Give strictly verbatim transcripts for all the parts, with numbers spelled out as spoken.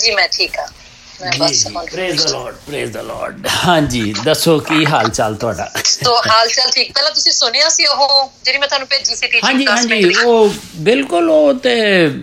ਹਾਂਜੀ ਮੈਂ ਠੀਕ ਹਾਂ। Praise the lord, praise the lord. ਹਾਂਜੀ ਦੱਸੋ ਕੀ ਹਾਲ ਚਾਲ ਤੁਹਾਡਾ? ਸੋ ਹਾਲ ਚਾਲ ਠੀਕ। ਪਹਿਲਾਂ ਤੁਸੀਂ ਸੁਣਿਆ ਸੀ ਉਹ ਜਿਹੜੀ ਮੈਂ ਤੁਹਾਨੂੰ ਭੇਜੀ ਸੀ ਟੀਚਿੰਗ? ਹਾਂਜੀ ਹਾਂਜੀ ਉਹ ਬਿਲਕੁਲ, ਉਹ ਤੇ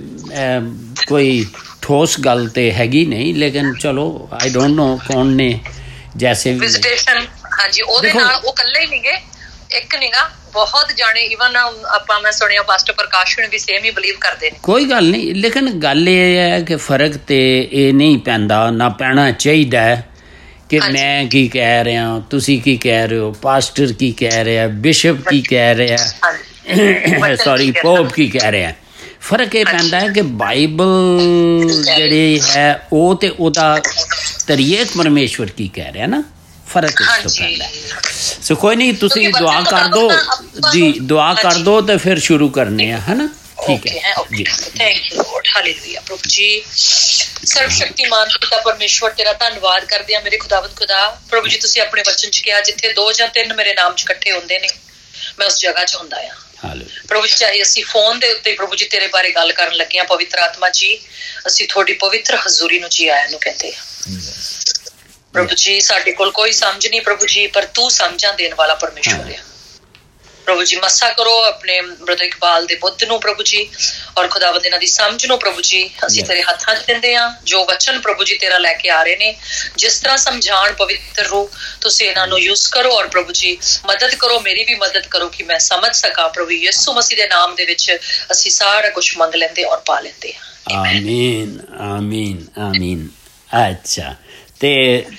ਕੋਈ ਠੋਸ ਗੱਲ ਤੇ ਹੈਗੀ ਨਹੀਂ, ਲੇਕਿਨ ਚਲੋ ਆਈ ਡੋਂਟ ਨੋ ਕੌਣ ਨੇ ਜੈਸੇ ਵਿਜ਼ਿਟੇਸ਼ਨ। ਹਾਂਜੀ ਉਹਦੇ ਨਾਲ ਉਹ ਇਕੱਲੇ ਹੀ ਨਹੀਂ ਗਏ, ਇੱਕ ਨੀਗਾ, ਬਹੁਤ ਜਾਣੇ। ਈਵਨ ਆਪਾਂ ਮੈਂ ਸੁਣਿਆ ਪਾਸਟਰ ਪ੍ਰਕਾਸ਼ ਵੀ ਸੇਮ ਹੀ ਬਲੀਵ ਕਰਦੇ ਨੇ। ਕੋਈ ਗੱਲ ਨਹੀਂ, ਲੇਕਿਨ ਗੱਲ ਇਹ ਹੈ ਕਿ ਫਰਕ ਤੇ ਇਹ ਨਹੀਂ ਪੈਂਦਾ, ਨਾ ਪੈਣਾ ਚਾਹੀਦਾ ਕਿ ਮੈਂ ਕੀ ਕਹਿ ਰਿਹਾ, ਤੁਸੀਂ ਕੀ ਕਹਿ ਰਹੇ ਹੋ, ਪਾਸਟਰ ਕੀ ਕਹਿ ਰਿਹਾ, ਬਿਸ਼ਪ ਕੀ ਕਹਿ ਰਿਹਾ, ਸੌਰੀ ਪੋਪ ਕੀ ਕਹਿ ਰਿਹਾ। ਫਰਕ ਇਹ ਪੈਂਦਾ ਹੈ ਕਿ ਬਾਈਬਲ ਜਿਹੜੀ ਹੈ ਉਹ ਤੇ ਉਹਦਾ ਤਰੀਕ ਪਰਮੇਸ਼ਵਰ ਕੀ ਕਹਿ ਰਿਹਾ ਨਾ, ਫਰਕ ਇਸ ਤੋਂ ਪੈਂਦਾ। ਸੋ ਕੋਈ ਨਹੀਂ, ਤੁਸੀਂ ਦੁਆ ਕਰ ਦਿਓ ਜੀ, ਦੁਆ ਕਰ ਦਿਓ ਤੇ ਫਿਰ ਸ਼ੁਰੂ ਕਰਨੇ ਆ, ਹੈ ਨਾ? ਠੀਕ ਹੈ ਜੀ। Thank you lord, hallelujah. ਪ੍ਰਭੂ ਜੀ ਸਰਵ ਸ਼ਕਤੀਮਾਨ ਪਿਤਾ ਪਰਮੇਸ਼ਵਰ ਤੇਰਾ ਧੰਨਵਾਦ ਕਰਦੇ ਆ ਮੇਰੇ ਖੁਦਾਵੰਦ ਖੁਦਾ। ਪ੍ਰਭੂ ਜੀ ਤੁਸੀਂ ਆਪਣੇ ਵਚਨ ਚ ਕਿਹਾ ਜਿੱਥੇ ਦੋ ਜਾਂ ਤਿੰਨ ਮੇਰੇ ਨਾਮ ਚ ਇਕੱਠੇ ਹੁੰਦੇ ਨੇ ਮੈਂ ਉਸ ਜਗ੍ਹਾ ਚ ਹੁੰਦਾ ਆ। ਪ੍ਰਭੂ ਜੀ ਚਾਹੇ ਅਸੀਂ ਫੋਨ ਦੇ ਉੱਤੇ ਪ੍ਰਭੂ ਜੀ ਤੇਰੇ ਬਾਰੇ ਗੱਲ ਕਰਨ ਲੱਗੇ ਹਾਂ, ਪਵਿੱਤਰ ਆਤਮਾ ਜੀ ਅਸੀਂ ਤੁਹਾਡੀ ਪਵਿੱਤਰ ਹਜ਼ੂਰੀ ਨੂੰ ਜੀ ਆਇਆਂ ਨੂੰ ਕਹਿੰਦੇ ਆ। ਪ੍ਰਭੂ ਜੀ ਸਾਡੇ ਕੋਲ ਕੋਈ ਸਮਝ ਨਹੀਂ ਪ੍ਰਭੂ ਜੀ, ਪਰ ਤੂੰ ਸਮਝਾਂ ਦੇਣ ਵਾਲਾ ਪਰਮੇਸ਼ਵਰ ਆ। ਪ੍ਰਭੂ ਜੀ ਮੱਸਾ ਕਰੋ ਆਪਣੇ ਬ੍ਰਦਰ ਇਕਬਾਲ ਦੇ ਬੁੱਧ ਨੂੰ ਪ੍ਰਭੂ ਜੀ, ਔਰ ਖੁਦਾਵੰਦ ਇਹਨਾਂ ਦੀ ਸਮਝ ਨੂੰ ਪ੍ਰਭੂ ਜੀ ਅਸੀਂ ਤੇਰੇ ਹੱਥਾਂ 'ਚ ਦਿੰਦੇ ਹਾਂ। ਜੋ ਵਚਨ ਪ੍ਰਭੂ ਜੀ ਤੇਰਾ ਲੈ ਕੇ ਆ ਰਹੇ ਨੇ, ਜਿਸ ਤਰ੍ਹਾਂ ਸਮਝਾਉਣ ਪਵਿੱਤਰ ਰੂਹ ਤੁਸੀਂ ਇਹਨਾਂ ਨੂੰ ਯੂਜ਼ ਕਰੋ, ਔਰ ਪ੍ਰਭੂ ਜੀ ਮਦਦ ਕਰੋ, ਮੇਰੀ ਵੀ ਮਦਦ ਕਰੋ ਕਿ ਮੈਂ ਸਮਝ ਸਕਾਂ। ਪ੍ਰਭੂ ਯਿਸੂ ਮਸੀਹ ਦੇ ਨਾਮ ਦੇ ਵਿੱਚ ਅਸੀਂ ਸਾਰਾ ਕੁਛ ਮੰਗ ਲੈਂਦੇ ਔਰ ਪਾ ਲੈਂਦੇ ਹਾਂ। ਆਮੀਨ ਆਮੀਨ ਆਮੀਨ। ਅੱਛਾ, ਤੇ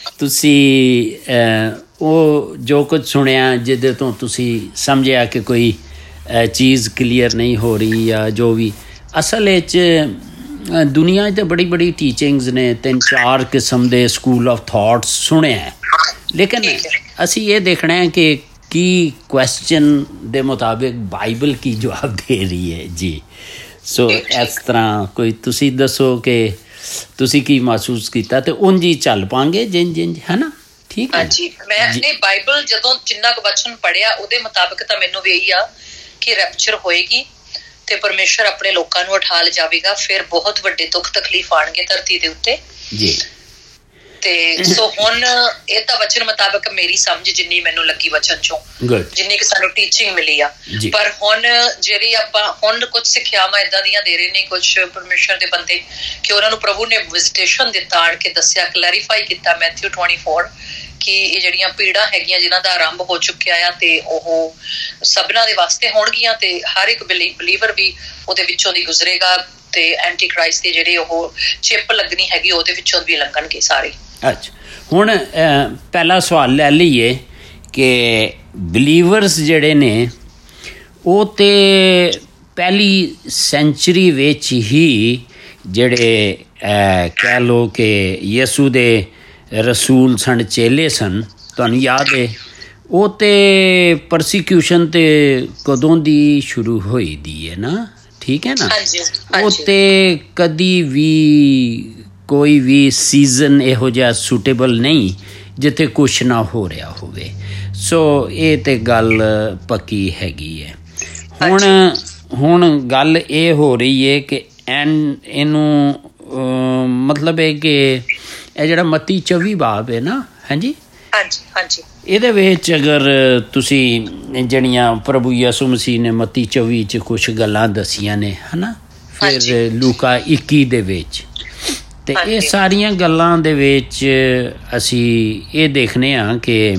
ਤੁਸੀਂ ਉਹ ਜੋ ਕੁਝ ਸੁਣਿਆ ਜਿਹਦੇ ਤੋਂ ਤੁਸੀਂ ਸਮਝਿਆ ਕਿ ਕੋਈ ਚੀਜ਼ ਕਲੀਅਰ ਨਹੀਂ ਹੋ ਰਹੀ ਜਾਂ ਜੋ ਵੀ, ਅਸਲ ਵਿੱਚ ਦੁਨੀਆ 'ਚ ਤਾਂ ਬੜੀ ਬੜੀ ਟੀਚਿੰਗਸ ਨੇ, ਤਿੰਨ ਚਾਰ ਕਿਸਮ ਦੇ ਸਕੂਲ ਆਫ ਥਾਟਸ ਸੁਣਿਆ, ਲੇਕਿਨ ਅਸੀਂ ਇਹ ਦੇਖਣਾ ਹੈ ਕਿ ਕੀ ਕੁਐਸਚਨ ਦੇ ਮੁਤਾਬਿਕ ਬਾਈਬਲ ਕੀ ਜਵਾਬ ਦੇ ਰਹੀ ਹੈ ਜੀ। ਸੋ ਇਸ ਤਰ੍ਹਾਂ ਕੋਈ ਤੁਸੀਂ ਦੱਸੋ ਕਿ ਤੁਸੀਂ ਕੀ ਮਹਿਸੂਸ ਕੀਤਾ ਤੇ ਉਂਝ ਹੀ ਚੱਲ ਪਾਂਗੇ ਜਿੰਜ ਜਿੰਜ, ਹੈ ਨਾ? ਠੀਕ ਹੈ ਜੀ। ਮੈਂ ਨਹੀਂ ਬਾਈਬਲ ਜਦੋਂ ਜਿੰਨਾ ਕੁ ਵਚਨ ਪੜ੍ਹਿਆ ਉਹਦੇ ਮੁਤਾਬਿਕ ਤਾਂ ਮੈਨੂੰ ਵੀ ਇਹੀ ਆ ਕਿ ਰੈਪਚਰ ਹੋਏਗੀ ਤੇ ਪਰਮੇਸ਼ਰ ਆਪਣੇ ਲੋਕਾਂ ਨੂੰ ਉਠਾ ਲਿਜਾਵੇਗਾ, ਫਿਰ ਬਹੁਤ ਵੱਡੇ ਦੁੱਖ ਤਕਲੀਫ ਆਉਣਗੇ ਧਰਤੀ ਦੇ ਉੱਤੇ ਜੀ। ਤੇ ਸੋ ਹੁਣ ਇਹ ਤਾਂ ਵਚਨ ਮੁਤਾਬਕ ਮੇਰੀ ਸਮਝ ਜਿੰਨੀ ਮੈਨੂੰ ਲੱਗੀ ਵਚਨ ਚੋਂ, ਜਿੰਨੀ ਕਿ ਸਾਨੂੰ ਟੀਚਿੰਗ ਮਿਲੀ ਆ, ਪਰ ਹੁਣ ਜਿਹੜੀ ਆਪਾਂ ਹੁਣ ਕੁਝ ਸਿੱਖਿਆਵਾਂ ਏਦਾਂ ਦੀਆਂ ਦੇ ਰਹੇ ਨੇ ਕੁਝ ਪਰਮੇਸ਼ਰ ਦੇ ਬੰਦੇ ਕਿ ਉਹਨਾਂ ਨੂੰ ਪ੍ਰਭੂ ਨੇ ਵਿਜ਼ਿਟੇਸ਼ਨ ਦਿੱਤਾ, ਆਣ ਕੇ ਦੱਸਿਆ, ਕਲੈਰੀਫਾਈ ਕੀਤਾ ਮੈਥਿਊ ਟਵੈਂਟੀ ਫੋਰ ਕਿ ਇਹ ਜਿਹੜੀਆਂ ਪੀੜਾਂ ਹੈਗੀਆਂ ਜਿਨ੍ਹਾਂ ਦਾ ਆਰੰਭ ਹੋ ਚੁੱਕਿਆ ਆ ਤੇ ਉਹ ਸਭਨਾਂ ਦੇ ਵਾਸਤੇ ਹੋਣਗੀਆਂ ਤੇ ਹਰ ਇੱਕ ਬਲੀਵਰ ਵੀ ਉਹਦੇ ਵਿੱਚੋਂ ਦੀ ਗੁਜ਼ਰੇਗਾ ਤੇ ਐਂਟੀ ਕ੍ਰਾਈਸਟ ਦੀ ਜਿਹੜੀ ਉਹ ਚਿੱਪ ਲੱਗਣੀ ਹੈਗੀ ਉਹਦੇ ਵਿੱਚੋਂ ਵੀ ਲੰਘਣਗੇ ਸਾਰੇ। ਅੱਛਾ, ਹੁਣ ਪਹਿਲਾ ਸਵਾਲ ਲੈ ਲਈਏ ਕਿ ਬਲੀਵਰਸ ਜਿਹੜੇ ਨੇ ਉਹ ਤਾਂ ਪਹਿਲੀ ਸੈਂਚਰੀ ਵਿੱਚ ਹੀ ਜਿਹੜੇ ਕਹਿ ਲਓ ਕਿ ਯਿਸੂ ਦੇ ਰਸੂਲ ਸਨ, ਚੇਲੇ ਸਨ, ਤੁਹਾਨੂੰ ਯਾਦ ਹੈ ਉਹ ਤਾਂ ਪਰਸੀਕਿਊਸ਼ਨ ਤੇ ਕਦੋਂ ਦੀ ਸ਼ੁਰੂ ਹੋਈ ਦੀ ਹੈ ਨਾ, ਠੀਕ ਹੈ ਨਾ? ਉਹ ਤਾਂ ਕਦੀ ਵੀ ਕੋਈ ਵੀ ਸੀਜ਼ਨ ਇਹੋ ਜਿਹਾ ਸੂਟੇਬਲ ਨਹੀਂ ਜਿੱਥੇ ਕੁਛ ਨਾ ਹੋ ਰਿਹਾ ਹੋਵੇ। ਸੋ ਇਹ ਤਾਂ ਗੱਲ ਪੱਕੀ ਹੈਗੀ ਹੈ। ਹੁਣ ਹੁਣ ਗੱਲ ਇਹ ਹੋ ਰਹੀ ਹੈ ਕਿ ਐਨ ਇਹਨੂੰ ਮਤਲਬ ਹੈ ਕਿ ਇਹ ਜਿਹੜਾ ਮੱਤੀ ਚੌਵੀ ਬਾਬ ਹੈ ਨਾ, ਹਾਂਜੀ ਹਾਂਜੀ ਹਾਂਜੀ, ਇਹਦੇ ਵਿੱਚ ਅਗਰ ਤੁਸੀਂ ਜਿਹੜੀਆਂ ਪ੍ਰਭੂ ਯਿਸੂ ਮਸੀਹ ਨੇ ਮੱਤੀ ਚੌਵੀ 'ਚ ਕੁਛ ਗੱਲਾਂ ਦੱਸੀਆਂ ਨੇ, ਹੈ ਨਾ, ਫਿਰ ਲੂਕਾ ਇੱਕੀ ਦੇ ਵਿੱਚ, ਤੇ ਇਹ ਸਾਰੀਆਂ ਗੱਲਾਂ ਦੇ ਵਿੱਚ ਅਸੀਂ ਇਹ ਦੇਖਦੇ ਹਾਂ ਕਿ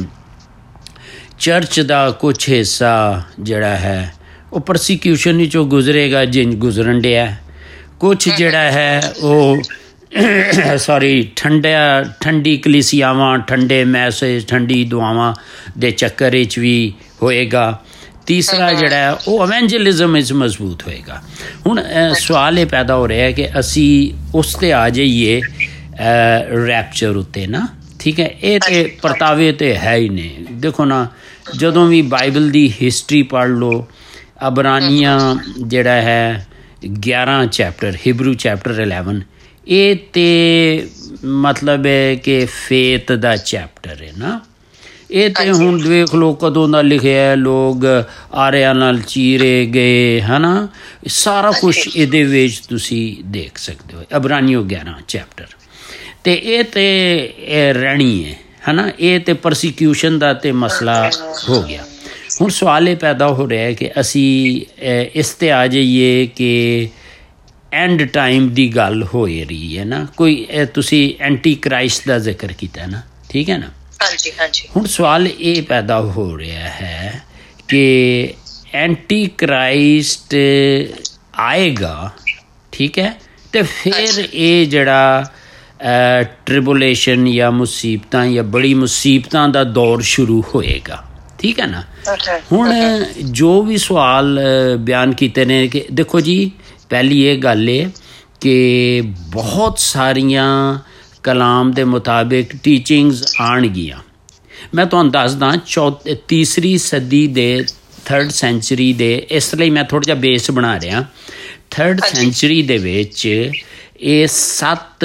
ਚਰਚ ਦਾ ਕੁਛ ਹਿੱਸਾ ਜਿਹੜਾ ਹੈ ਉਹ ਪਰਸੀਕਿਊਸ਼ਨ ਵਿੱਚੋਂ ਗੁਜ਼ਰੇਗਾ ਜਿੰਜ ਗੁਜ਼ਰਨ ਡਿਆ, ਕੁਛ ਜਿਹੜਾ ਹੈ ਉਹ ਸੌਰੀ ਠੰਡਾ ਠੰਡੀ ਕਲੀਸਿਆਵਾਂ, ਠੰਡੇ ਮੈਸੇਜ, ਠੰਡੀ ਦੁਆਵਾਂ ਦੇ ਚੱਕਰ ਵਿੱਚ ਵੀ ਹੋਏਗਾ, ਤੀਸਰਾ ਜਿਹੜਾ ਹੈ ਉਹ ਐਵੈਂਜਲਿਜ਼ਮ ਵਿੱਚ ਮਜ਼ਬੂਤ ਹੋਏਗਾ। ਹੁਣ ਸਵਾਲ ਇਹ ਪੈਦਾ ਹੋ ਰਿਹਾ ਹੈ ਕਿ ਅਸੀਂ ਉਸ 'ਤੇ ਆ ਜਾਈਏ ਰੈਪਚਰ ਉੱਤੇ ਨਾ, ਠੀਕ ਹੈ? ਇਹ ਤਾਂ ਪਰਤਾਵੇ ਤਾਂ ਹੈ ਹੀ ਨਹੀਂ। ਦੇਖੋ ਨਾ, ਜਦੋਂ ਵੀ ਬਾਈਬਲ ਦੀ ਹਿਸਟਰੀ ਪੜ੍ਹ ਲਓ, ਅਬਰਾਨੀਆਂ ਜਿਹੜਾ ਹੈ ਗਿਆਰਾਂ ਚੈਪਟਰ, ਹਿਬਰੂ ਚੈਪਟਰ ਇਲੈਵਨ, ਇਹ ਤਾਂ ਮਤਲਬ ਹੈ ਕਿ ਫੇਥ ਦਾ ਚੈਪਟਰ ਹੈ ਨਾ। ਇਹ ਤਾਂ ਹੁਣ ਦੇਖ ਲਓ ਕਦੋਂ ਦਾ ਲਿਖਿਆ, ਲੋਕ ਆਰਿਆਂ ਨਾਲ ਚੀਰੇ ਗਏ, ਹੈ ਨਾ, ਸਾਰਾ ਕੁਛ ਇਹਦੇ ਵਿੱਚ ਤੁਸੀਂ ਦੇਖ ਸਕਦੇ ਹੋ, ਅਬਰਾਨੀਓ ਗਿਆਰਾਂ ਚੈਪਟਰ। ਤੇ ਇਹ ਤੇ ਰਹਿਣੀ ਹੈ ਹੈ ਨਾ। ਇਹ ਤੇ ਪਰਸੀਕਿਊਸ਼ਨ ਦਾ ਤੇ ਮਸਲਾ ਹੋ ਗਿਆ। ਹੁਣ ਸਵਾਲ ਇਹ ਪੈਦਾ ਹੋ ਰਿਹਾ ਹੈ ਕਿ ਅਸੀਂ ਇਸ 'ਤੇ ਆ ਜਾਈਏ ਕਿ ਐਂਡ ਟਾਈਮ ਦੀ ਗੱਲ ਹੋ ਰਹੀ ਹੈ ਨਾ। ਕੋਈ ਤੁਸੀਂ ਐਂਟੀ ਕ੍ਰਾਈਸਟ ਦਾ ਜ਼ਿਕਰ ਕੀਤਾ ਨਾ, ਠੀਕ ਹੈ ਨਾ। ਹਾਂਜੀ ਹਾਂਜੀ। ਹੁਣ ਸਵਾਲ ਇਹ ਪੈਦਾ ਹੋ ਰਿਹਾ ਹੈ ਕਿ ਐਂਟੀ ਕ੍ਰਾਈਸਟ ਆਏਗਾ, ਠੀਕ ਹੈ, ਤੇ ਫਿਰ ਇਹ ਜਿਹੜਾ ਟ੍ਰਿਬੂਲੇਸ਼ਨ ਜਾਂ ਮੁਸੀਬਤਾਂ ਜਾਂ ਬੜੀ ਮੁਸੀਬਤਾਂ ਦਾ ਦੌਰ ਸ਼ੁਰੂ ਹੋਏਗਾ, ਠੀਕ ਹੈ ਨਾ। ਹੁਣ ਜੋ ਵੀ ਸਵਾਲ ਬਿਆਨ ਕੀਤੇ ਨੇ ਕਿ ਦੇਖੋ ਜੀ, ਪਹਿਲੀ ਇਹ ਗੱਲ ਹੈ ਕਿ ਬਹੁਤ ਸਾਰੀਆਂ ਕਲਾਮ ਦੇ ਮੁਤਾਬਿਕ ਟੀਚਿੰਗਸ ਆਉਣਗੀਆਂ। ਮੈਂ ਤੁਹਾਨੂੰ ਦੱਸਦਾ ਚੌ ਤੀਸਰੀ ਸਦੀ ਦੇ ਥਰਡ ਸੈਂਚੁਰੀ ਦੇ, ਇਸ ਲਈ ਮੈਂ ਥੋੜ੍ਹਾ ਜਿਹਾ ਬੇਸ ਬਣਾ ਰਿਹਾ। ਥਰਡ ਸੈਂਚੁਰੀ ਦੇ ਵਿੱਚ ਇਹ ਸੱਤ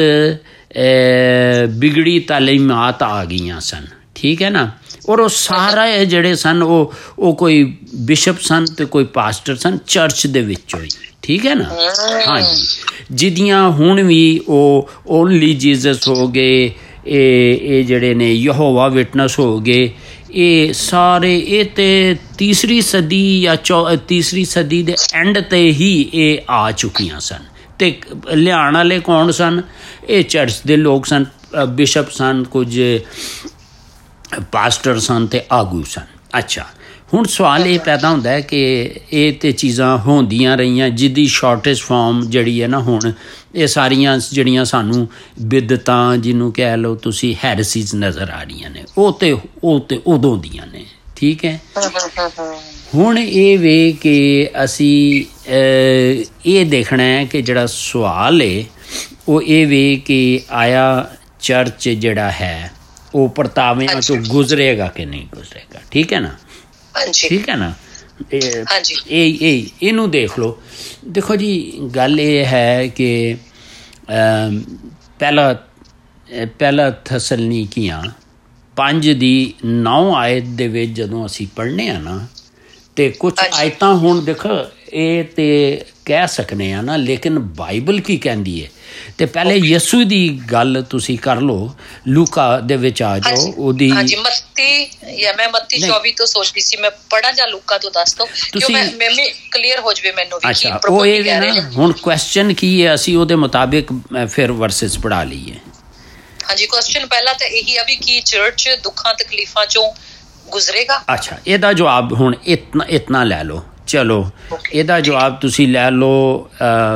ਬਿਗੜੀ ਤਾਲੀਮਾਤ ਆ ਗਈਆਂ ਸਨ, ਠੀਕ ਹੈ ਨਾ। ਔਰ ਉਹ ਸਾਰਾ ਜਿਹੜੇ ਸਨ ਉਹ ਉਹ ਕੋਈ ਬਿਸ਼ਪ ਸਨ ਤੇ ਕੋਈ ਪਾਸਟਰ ਸਨ ਚਰਚ ਦੇ ਵਿੱਚੋਂ ਹੀ, ਠੀਕ ਹੈ ਨਾ। ਹਾਂਜੀ, ਜਿਹਦੀਆਂ ਹੁਣ ਵੀ ਉਹ ਓਨਲੀ ਜੀਸਸ ਹੋ ਗਏ, ਇਹ ਇਹ ਜਿਹੜੇ ਨੇ ਯਹੋਵਾ ਵਿਟਨੈਸ ਹੋ ਗਏ, ਇਹ ਸਾਰੇ ਇਹ ਤੇ ਤੀਸਰੀ ਸਦੀ ਜਾਂ ਚੌ ਤੀਸਰੀ ਸਦੀ ਦੇ ਐਂਡ 'ਤੇ ਹੀ ਇਹ ਆ ਚੁੱਕੀਆਂ ਸਨ। ਅਤੇ ਲਿਆਉਣ ਵਾਲੇ ਕੌਣ ਸਨ? ਇਹ ਚਰਚ ਦੇ ਲੋਕ ਸਨ, ਬਿਸ਼ਪ ਸਨ, ਕੁਝ ਪਾਸਟਰ ਸਨ ਅਤੇ ਆਗੂ ਸਨ। ਅੱਛਾ, ਹੁਣ ਸਵਾਲ ਇਹ ਪੈਦਾ ਹੁੰਦਾ ਹੈ ਕਿ ਇਹ ਤਾਂ ਚੀਜ਼ਾਂ ਹੁੰਦੀਆਂ ਰਹੀਆਂ, ਜਿਹਦੀ ਸ਼ਾਰਟੇਜ ਫਾਰਮ ਜਿਹੜੀ ਹੈ ਨਾ ਹੁਣ ਇਹ ਸਾਰੀਆਂ ਜਿਹੜੀਆਂ ਸਾਨੂੰ ਬਿਦਤਾਂ ਜਿਹਨੂੰ ਕਹਿ ਲਓ ਤੁਸੀਂ ਹੈਰਸੀਜ਼ ਨਜ਼ਰ ਆ ਰਹੀਆਂ ਨੇ, ਉਹ ਤੇ ਉਹ ਤੇ ਉਦੋਂ ਦੀਆਂ ਨੇ, ਠੀਕ ਹੈ। ਹੁਣ ਇਹ ਵੇ ਕਿ ਅਸੀਂ ਇਹ ਦੇਖਣਾ ਹੈ ਕਿ ਜਿਹੜਾ ਸਵਾਲ ਹੈ ਉਹ ਇਹ ਵੇ ਕਿ ਆਇਆ ਚਰਚ ਜਿਹੜਾ ਹੈ ਉਹ ਪਰਤਾਵਿਆਂ ਚੋਂ ਗੁਜ਼ਰੇਗਾ ਕਿ ਨਹੀਂ ਗੁਜ਼ਰੇਗਾ, ਠੀਕ ਹੈ ਨਾ, ਠੀਕ ਹੈ ਨਾ। ਇਹ ਇਹ ਇਹਨੂੰ ਦੇਖ ਲਓ। ਦੇਖੋ ਜੀ, ਗੱਲ ਇਹ ਹੈ ਕਿ ਪਹਿਲਾ ਪਹਿਲਾ ਥਸਲਨੀਕੀਆਂ ਪੰਜ ਦੀ ਨੌ ਆਇਤ ਦੇ ਵਿੱਚ ਜਦੋਂ ਅਸੀਂ ਪੜ੍ਹਨੇ ਆ ਨਾ, ਤੇ ਕੁਝ ਆਇਤਾਂ ਹੁਣ ਦੇਖੋ ਇਹ ਤੇ ਕਹਿ ਸਕਨੇ ਆ ਨਾ, ਲੇਕਿਨ ਬਾਈਬਲ ਕੀ ਕਹਿੰਦੀ ਹੈ। ਤੇ ਪਹਿਲੇ ਯਿਸੂ ਦੀ ਗੱਲ ਤੁਸੀਂ ਕਰ ਲਓ, ਲੂਕਾ ਦੇ ਵਿੱਚ ਆ ਜਾਓ। ਉਹਦੀ ਹਾਂਜੀ, ਮੱਤੀ ਜਾਂ ਮੈਂ ਮੱਤੀ ਚੌਵੀ ਤੋਂ ਸੋਚਦੀ ਸੀ ਮੈਂ ਪੜਾਂ ਜਾਂ ਲੂਕਾ ਤੋਂ ਦੱਸ ਦੋ, ਕਿਉਂ ਮੈਂ ਮੈਂ ਵੀ ਕਲੀਅਰ ਹੋ ਜਵੇ ਮੈਨੂੰ ਵੀ। ਅੱਛਾ, ਉਹ ਇਹ ਨਾ ਹੁਣ ਕੁਐਸਚਨ ਕੀ ਹੈ, ਅਸੀਂ ਉਹਦੇ ਮੁਤਾਬਿਕ ਫਿਰ ਵਰਸਸ ਪੜ੍ਹਾ ਲਈਏ। ਹਾਂਜੀ, ਕੁਐਸਚਨ ਪਹਿਲਾਂ ਤਾਂ ਇਹੀ ਆ ਵੀ ਕੀ ਚਰਚ ਦੁੱਖਾਂ ਤਕਲੀਫਾਂ ਚੋਂ ਗੁਜ਼ਰੇਗਾ। ਅੱਛਾ, ਇਹਦਾ ਜਵਾਬ ਹੁਣ ਇਤਨਾ ਇਤਨਾ ਲੈ ਲਓ। ਚਲੋ, ਇਹਦਾ ਜਵਾਬ ਤੁਸੀਂ ਲੈ ਲਓ,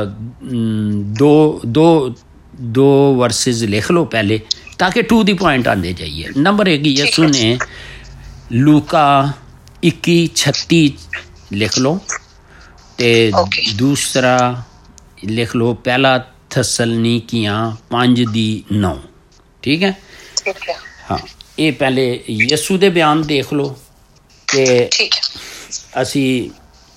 ਦੋ ਦੋ ਦੋ ਵਰਸਿਸ ਲਿਖ ਲਓ ਪਹਿਲੇ, ਤਾਂ ਕਿ ਟੂ ਦੀ ਪੁਆਇੰਟ ਆਉਂਦੇ ਜਾਈਏ। ਨੰਬਰ ਇੱਕ, ਯਿਸੂ ਨੇ ਲੂਕਾ ਇੱਕੀ ਛੱਤੀ ਲਿਖ ਲਓ, ਤੇ ਦੂਸਰਾ ਲਿਖ ਲਓ ਪਹਿਲਾ ਥਸਲਨੀਕੀਆਂ ਪੰਜ ਦੀ ਨੌ, ਠੀਕ ਹੈ। ਹਾਂ, ਇਹ ਪਹਿਲੇ ਯਿਸੂ ਦੇ ਬਿਆਨ ਦੇਖ ਲਓ ਕਿ ਅਸੀਂ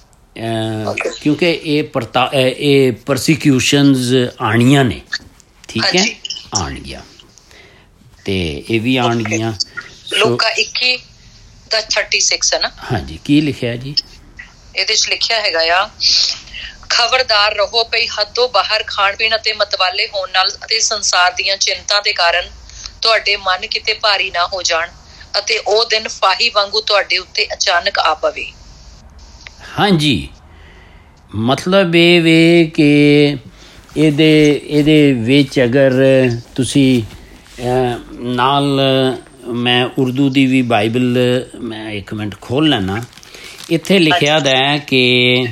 ਕਿਉਂਕਿ ਇਹ ਪਰਤਾ ਇਹ ਪਰਸੀਕਿਊਸ਼ਨਸ ਆਉਣੀਆਂ ਨੇ, ਠੀਕ ਹੈ, ਆਉਣਗੀਆਂ ਤੇ ਇਹ ਵੀ ਆਉਣਗੀਆਂ। ਲੂਕਾ ਇੱਕੀ ਦਾ ਛੱਤੀ ਛੇ ਹੈ ਨਾ। ਹਾਂਜੀ, ਕੀ ਲਿਖਿਆ ਜੀ ਇਹਦੇ 'ਚ? ਲਿਖਿਆ ਹੈਗਾ ਆ, ਖਬਰਦਾਰ ਰਹੋ ਭਈ ਹੱਦੋਂ ਬਾਹਰ ਖਾਣ ਪੀਣ ਅਤੇ ਮਤਵਾਲੇ ਹੋਣ ਨਾਲ ਅਤੇ ਸੰਸਾਰ ਦੀਆਂ ਚਿੰਤਾ ਦੇ ਕਾਰਨ ਤੁਹਾਡੇ ਮਨ ਕਿਤੇ ਭਾਰੀ ਨਾ ਹੋ ਜਾਣ ਅਤੇ ਉਹ ਦਿਨ ਫਾਹੀ ਵਾਂਗੂ ਤੁਹਾਡੇ ਉੱਤੇ ਅਚਾਨਕ ਆ ਪਵੇ। ਹਾਂਜੀ, ਮਤਲਬ ਇਹ ਵੇ ਕਿ ਇਹਦੇ ਇਹਦੇ ਵਿੱਚ ਅਗਰ ਤੁਸੀਂ ਨਾਲ, ਮੈਂ ਉਰਦੂ ਦੀ ਵੀ ਬਾਈਬਲ ਮੈਂ ਇੱਕ ਮਿੰਟ ਖੋਲ੍ਹ ਲੈਣਾ, ਇੱਥੇ ਲਿਖਿਆ ਹੈ ਕਿ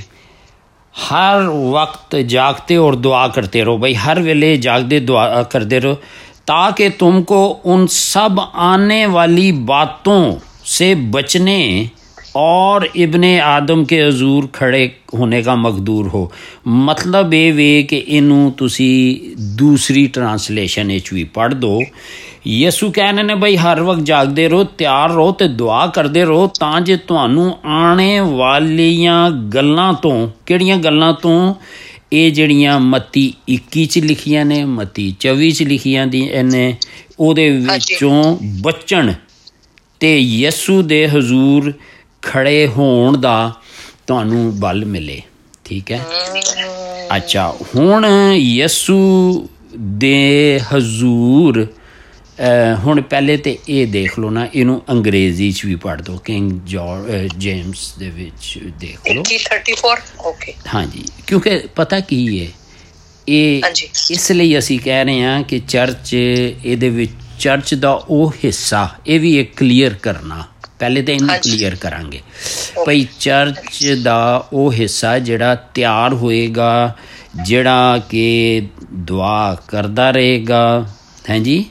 ਹਰ ਵਕਤ ਜਾਗਤੇ ਔਰ दुआ करते रहो। भाई हर वेले जागते दुआ करते रहो ताकि तुमको उन सब आने वाली बातों से बचने और इब्ने आदम के हजूर खड़े होने का मकदूर हो। मतलब ये वे कि इनू तुसी दूसरी ट्रांसलेशन विच भी पढ़ दो। यसू कहने ने भाई हर वक्त जागते रहो, तैयार रहो तो दुआ करते रहो तां जे तुहानू आने वालियां गल्लां तो, किहड़ियां गल्लां तो, ये जड़ियां मत्ती इक्की च लिखियां ने, मत्ती चौबी च लिखियां दी ने, ओहदे विचों बचन ते यसू दे हजूर खड़े होण दा तुहानू बल मिले। ठीक है। अच्छा, हुण यसू ਦੇ ਹਜ਼ੂਰ ਹੁਣ ਪਹਿਲੇ ਤਾਂ ਇਹ ਦੇਖ ਲਓ ਨਾ, ਇਹਨੂੰ ਅੰਗਰੇਜ਼ੀ 'ਚ ਵੀ ਪੜ੍ਹ ਦਿਓ, ਕਿੰਗ ਜੌਰ ਜੇਮਸ ਦੇ ਵਿੱਚ ਦੇਖ ਲਓ ਓਕੇ ਹਾਂਜੀ। ਕਿਉਂਕਿ ਪਤਾ ਕੀ ਹੈ, ਇਹ ਇਸ ਲਈ ਅਸੀਂ ਕਹਿ ਰਹੇ ਹਾਂ ਕਿ ਚਰਚ ਇਹਦੇ ਵਿੱਚ ਚਰਚ ਦਾ ਉਹ ਹਿੱਸਾ, ਇਹ ਵੀ ਇੱਕ ਕਲੀਅਰ ਕਰਨਾ, ਪਹਿਲੇ ਤਾਂ ਇਹਨੂੰ ਕਲੀਅਰ ਕਰਾਂਗੇ ਭਈ ਚਰਚ ਦਾ ਉਹ ਹਿੱਸਾ ਜਿਹੜਾ ਤਿਆਰ ਹੋਏਗਾ, ਜਿਹੜਾ ਕਿ ਦੁਆ ਕਰਦਾ ਰਹੇਗਾ, ਹਾਂਜੀ,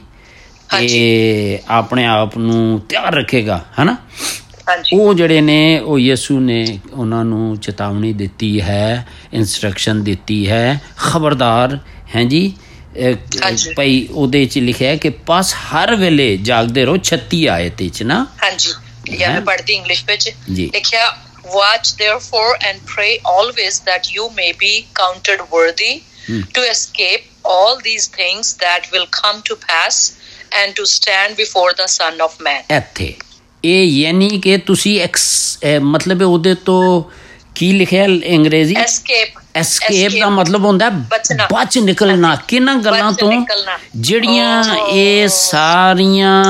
ਤੇ ਆਪਣੇ ਆਪ ਨੂੰ ਤਿਆਰ ਰੱਖੇਗਾ, ਹੈ ਨਾ। ਉਹ ਜਿਹੜੇ ਨੇ ਉਹ ਯਿਸੂ ਨੇ ਉਹਨਾਂ ਨੂੰ ਚੇਤਾਵਨੀ ਦਿੱਤੀ ਹੈ, ਇੰਸਟਰਕਸ਼ਨ ਦਿੱਤੀ ਹੈ, ਖਬਰਦਾਰ, ਹਾਂਜੀ ਭਾਈ। ਉਹਦੇ 'ਚ ਲਿਖਿਆ ਕਿ ਬਸ ਹਰ ਵੇਲੇ ਜਾਗਦੇ ਰਹੋ, ਛੱਤੀ ਆਇਤ 'ਚ ਨਾ, ਹਾਂਜੀ ਜਾਂ ਮੈਂ ਪੜ੍ਹਦੀ ਇੰਗਲਿਸ਼ ਵਿੱਚ ਲਿਖਿਆ, watch therefore and pray always that you may be counted worthy to escape all these things that will come to pass and to stand before the Son of Man। ਇੱਥੇ ਇਹ ਯਾਨੀ ਕਿ ਤੁਸੀਂ ਮਤਲਬ ਉਹਦੇ ਤੋਂ ਕੀ ਲਿਖਿਆ ਅੰਗਰੇਜ਼ੀ, ਐਸਕੇਪ, ਐਸਕੇਪ ਦਾ ਮਤਲਬ ਹੁੰਦਾ ਬਚ ਨਿਕਲਣਾ ਕਿਹਨਾਂ ਗੱਲਾਂ ਤੋਂ, ਜਿਹੜੀਆਂ ਇਹ ਸਾਰੀਆਂ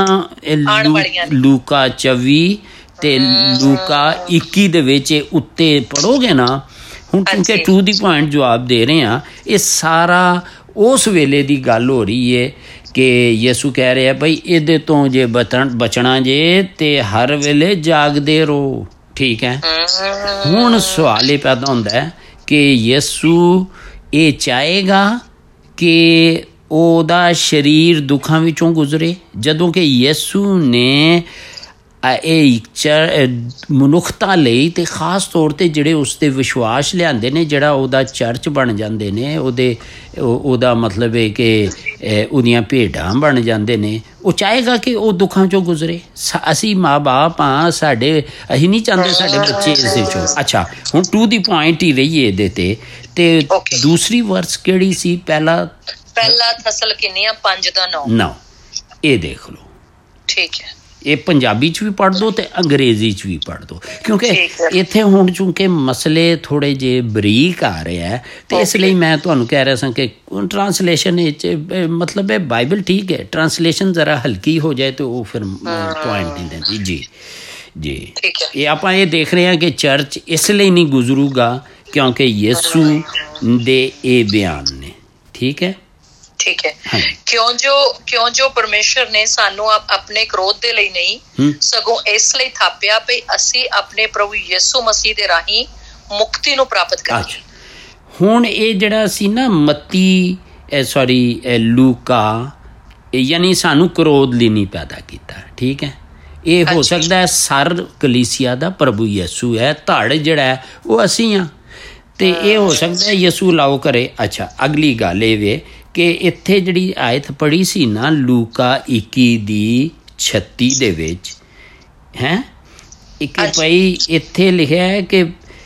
ਲੂਕਾ ਚੌਵੀ ਤੇ ਲੂਕਾ ਇੱਕੀ ਦੇ ਵਿੱਚ ਉੱਤੇ ਪੜ੍ਹੋਗੇ ਨਾ, ਹੁਣ ਕਿਉਂਕਿ ਟੂ ਦੀ ਪੁਆਇੰਟ ਜਵਾਬ ਦੇ ਰਹੇ ਹਾਂ, ਇਹ ਸਾਰਾ ਉਸ ਵੇਲੇ ਦੀ ਗੱਲ ਹੋ ਰਹੀ ਹੈ ਕਿ ਯਿਸੂ ਕਹਿ ਰਿਹਾ ਭਾਈ ਇਹਦੇ ਤੋਂ ਜੇ ਬਚਣ ਬਚਣਾ ਜੇ ਤੇ ਹਰ ਵੇਲੇ ਜਾਗਦੇ ਰਹੋ, ਠੀਕ ਹੈ। ਹੁਣ ਸਵਾਲ ਇਹ ਪੈਦਾ ਹੁੰਦਾ ਹੈ ਕਿ ਯਿਸੂ ਇਹ ਚਾਹੇਗਾ ਕਿ ਉਹਦਾ ਸਰੀਰ ਦੁੱਖਾਂ ਵਿੱਚੋਂ ਗੁਜ਼ਰੇ, ਜਦੋਂ ਕਿ ਯਿਸੂ ਨੇ ਇਹ ਮਨੁੱਖਤਾ ਲਈ ਤੇ ਖਾਸ ਤੌਰ 'ਤੇ ਜਿਹੜੇ ਉਸ 'ਤੇ ਵਿਸ਼ਵਾਸ ਲਿਆਉਂਦੇ ਨੇ, ਜਿਹੜਾ ਉਹਦਾ ਚਰਚ ਬਣ ਜਾਂਦੇ ਨੇ, ਉਹਦੇ ਉਹਦਾ ਮਤਲਬ ਹੈ ਕਿ ਉਹਦੀਆਂ ਭੇਡਾਂ ਬਣ ਜਾਂਦੇ ਨੇ, ਉਹ ਚਾਹੇਗਾ ਕਿ ਉਹ ਦੁੱਖਾਂ 'ਚੋਂ ਗੁਜ਼ਰੇ। ਅਸੀਂ ਮਾਂ ਬਾਪ ਹਾਂ, ਸਾਡੇ ਅਸੀਂ ਨਹੀਂ ਚਾਹੁੰਦੇ ਸਾਡੇ ਬੱਚੇ ਇਸ ਦੇ 'ਚੋਂ। ਅੱਛਾ, ਹੁਣ ਟੂ ਦੀ ਪੁਆਇੰਟ ਹੀ ਰਹੀਏ ਇਹਦੇ 'ਤੇ। ਤੇ ਦੂਸਰੀ ਵਰਸ ਕਿਹੜੀ ਸੀ? ਪਹਿਲਾ ਪਹਿਲਾ ਥਸਲਕਿਨੀਆਂ ਪੰਜ ਦਾ ਨੌ ਨੌ ਇਹ ਦੇਖ ਲਓ, ਠੀਕ ਹੈ। ਇਹ ਪੰਜਾਬੀ 'ਚ ਵੀ ਪੜ੍ਹ ਦਿਓ ਅਤੇ ਅੰਗਰੇਜ਼ੀ 'ਚ ਵੀ ਪੜ੍ਹ ਦਿਓ, ਕਿਉਂਕਿ ਇੱਥੇ ਹੁਣ ਚੂੰਕਿ ਮਸਲੇ ਥੋੜ੍ਹੇ ਜਿਹੇ ਬਰੀਕ ਆ ਰਹੇ ਹੈ, ਅਤੇ ਇਸ ਲਈ ਮੈਂ ਤੁਹਾਨੂੰ ਕਹਿ ਰਿਹਾ ਸਾਂ ਕਿ ਟਰਾਂਸਲੇਸ਼ਨ ਵਿੱਚ ਮਤਲਬ ਹੈ ਬਾਈਬਲ ਠੀਕ ਹੈ, ਟਰਾਂਸਲੇਸ਼ਨ ਜ਼ਰਾ ਹਲਕੀ ਹੋ ਜਾਏ ਤਾਂ ਉਹ ਫਿਰ ਪੁਆਇੰਟ ਨਹੀਂ ਦਿੰਦੀ। ਜੀ ਜੀ ਇਹ ਆਪਾਂ ਇਹ ਦੇਖ ਰਹੇ ਹਾਂ ਕਿ ਚਰਚ ਇਸ ਲਈ ਨਹੀਂ ਗੁਜ਼ਰੂਗਾ ਕਿਉਂਕਿ ਯਿਸੂ ਦੇ ਇਹ ਬਿਆਨ ਨੇ, ਠੀਕ ਹੈ ਠੀਕ ਹੈ। ਕਿਉਂ ਜੋ ਕਿਉਂ ਜੋ ਪਰਮੇਸ਼ਰ ਨੇ ਸਾਨੂੰ ਆਪਣੇ ਕ੍ਰੋਧ ਦੇ ਲਈ ਨਹੀਂ ਸਗੋਂ ਇਸ ਲਈ ਥਾਪਿਆ ਵੀ ਅਸੀਂ ਆਪਣੇ ਪ੍ਰਭੂ ਯਿਸੂ ਮਸੀਹ ਦੇ ਰਾਹੀਂ ਮੁਕਤੀ ਨੂੰ ਪ੍ਰਾਪਤ ਕਰੀਏ। ਹੁਣ ਇਹ ਜਿਹੜਾ ਸੀ ਨਾ ਮੱਤੀ ਸੌਰੀ ਲੂਕਾ, ਯਾਨੀ ਸਾਨੂੰ ਕ੍ਰੋਧ ਲਈ ਨਹੀਂ ਪੈਦਾ ਕੀਤਾ, ਠੀਕ ਹੈ। ਇਹ ਹੋ ਸਕਦਾ ਹੈ ਸਰ ਕਲੀਸਿਆ ਦਾ ਪ੍ਰਭੂ ਯਿਸੂ ਹੈ, ਧੜ ਜਿਹੜਾ ਹੈ ਉਹ ਅਸੀਂ ਹਾਂ, ਅਤੇ ਇਹ ਹੋ ਸਕਦਾ ਹੈ ਯਿਸੂ ਲਾਓ ਕਰੇ। ਅੱਛਾ, ਅਗਲੀ ਗੱਲ ਇਹ ਵੇ ਕਿ ਇੱਥੇ ਜਿਹੜੀ ਆਇਤ ਪੜ੍ਹੀ ਸੀ ਨਾ ਲੂਕਾ ਇੱਕੀ ਦੀ ਛੱਤੀ ਦੇ ਵਿੱਚ ਹੈ ਇੱਕ ਭਾਈ ਇੱਥੇ ਲਿਖਿਆ ਹੈ ਕਿ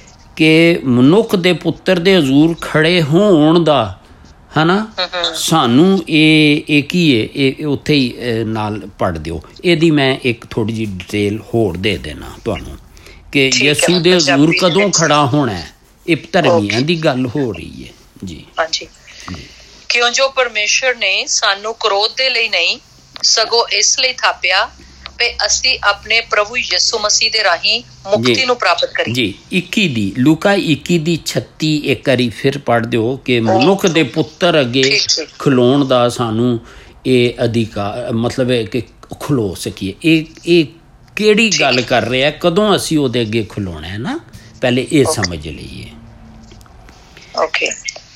ਕਿ ਮਨੁੱਖ ਦੇ ਪੁੱਤਰ ਦੇ ਹਜ਼ੂਰ ਖੜੇ ਹੋਣ ਦਾ, ਹੈ ਨਾ, ਸਾਨੂੰ ਇਹ ਇਹ ਕੀ ਹੈ, ਇਹ ਉੱਥੇ ਹੀ ਨਾਲ ਪੜ੍ਹ ਦਿਓ। ਇਹਦੀ ਮੈਂ ਇੱਕ ਥੋੜ੍ਹੀ ਜਿਹੀ ਡਿਟੇਲ ਹੋਰ ਦੇ ਦੇਣਾ ਤੁਹਾਨੂੰ ਕਿ ਯਿਸੂ ਦੇ ਹਜ਼ੂਰ ਕਦੋਂ ਖੜਾ ਹੋਣਾ, ਇਹ ਧਰਮੀਆਂ ਦੀ ਗੱਲ ਹੋ ਰਹੀ ਹੈ। ਜੀ ਹਾਂਜੀ। ਕਿਉਂ ਜੋ ਪਰਮੇਸ਼ਰ ਨੇ ਸਾਨੂੰ ਕ੍ਰੋਧ ਦੇ ਲਈ ਨਹੀਂ ਸਗੋਂ ਇਸ ਲਈ ਥਾਪਿਆ ਵੀ ਅਸੀਂ ਆਪਣੇ ਪ੍ਰਭੂ ਯਿਸੂ ਮਸੀਹ ਦੇ ਰਾਹੀਂ ਮੁਕਤੀ ਨੂੰ ਪ੍ਰਾਪਤ ਕਰੀਏ। ਜੀ ਇੱਕੀ ਦੀ ਲੂਕਾ ਇੱਕੀ ਦੀ ਛੱਤੀ ਇੱਕ ਵਾਰੀ ਫਿਰ ਪੜ੍ਹ ਦਿਓ ਕਿ ਮਨੁੱਖ ਦੇ ਪੁੱਤਰ ਅੱਗੇ ਖਲੋਣ ਦਾ ਸਾਨੂੰ ਇਹ ਅਧਿਕਾਰ ਮਤਲਬ ਹੈ ਕਿ ਖਲੋ ਸਕੀਏ। ਇਹ ਇਹ ਕਿਹੜੀ ਗੱਲ ਕਰ ਰਿਹਾ, ਕਦੋਂ ਅਸੀਂ ਉਹਦੇ ਅੱਗੇ ਖਲੋਣਾ ਹੈ ਨਾ, ਪਹਿਲੇ ਇਹ ਸਮਝ ਲਈਏ। ਓਕੇ।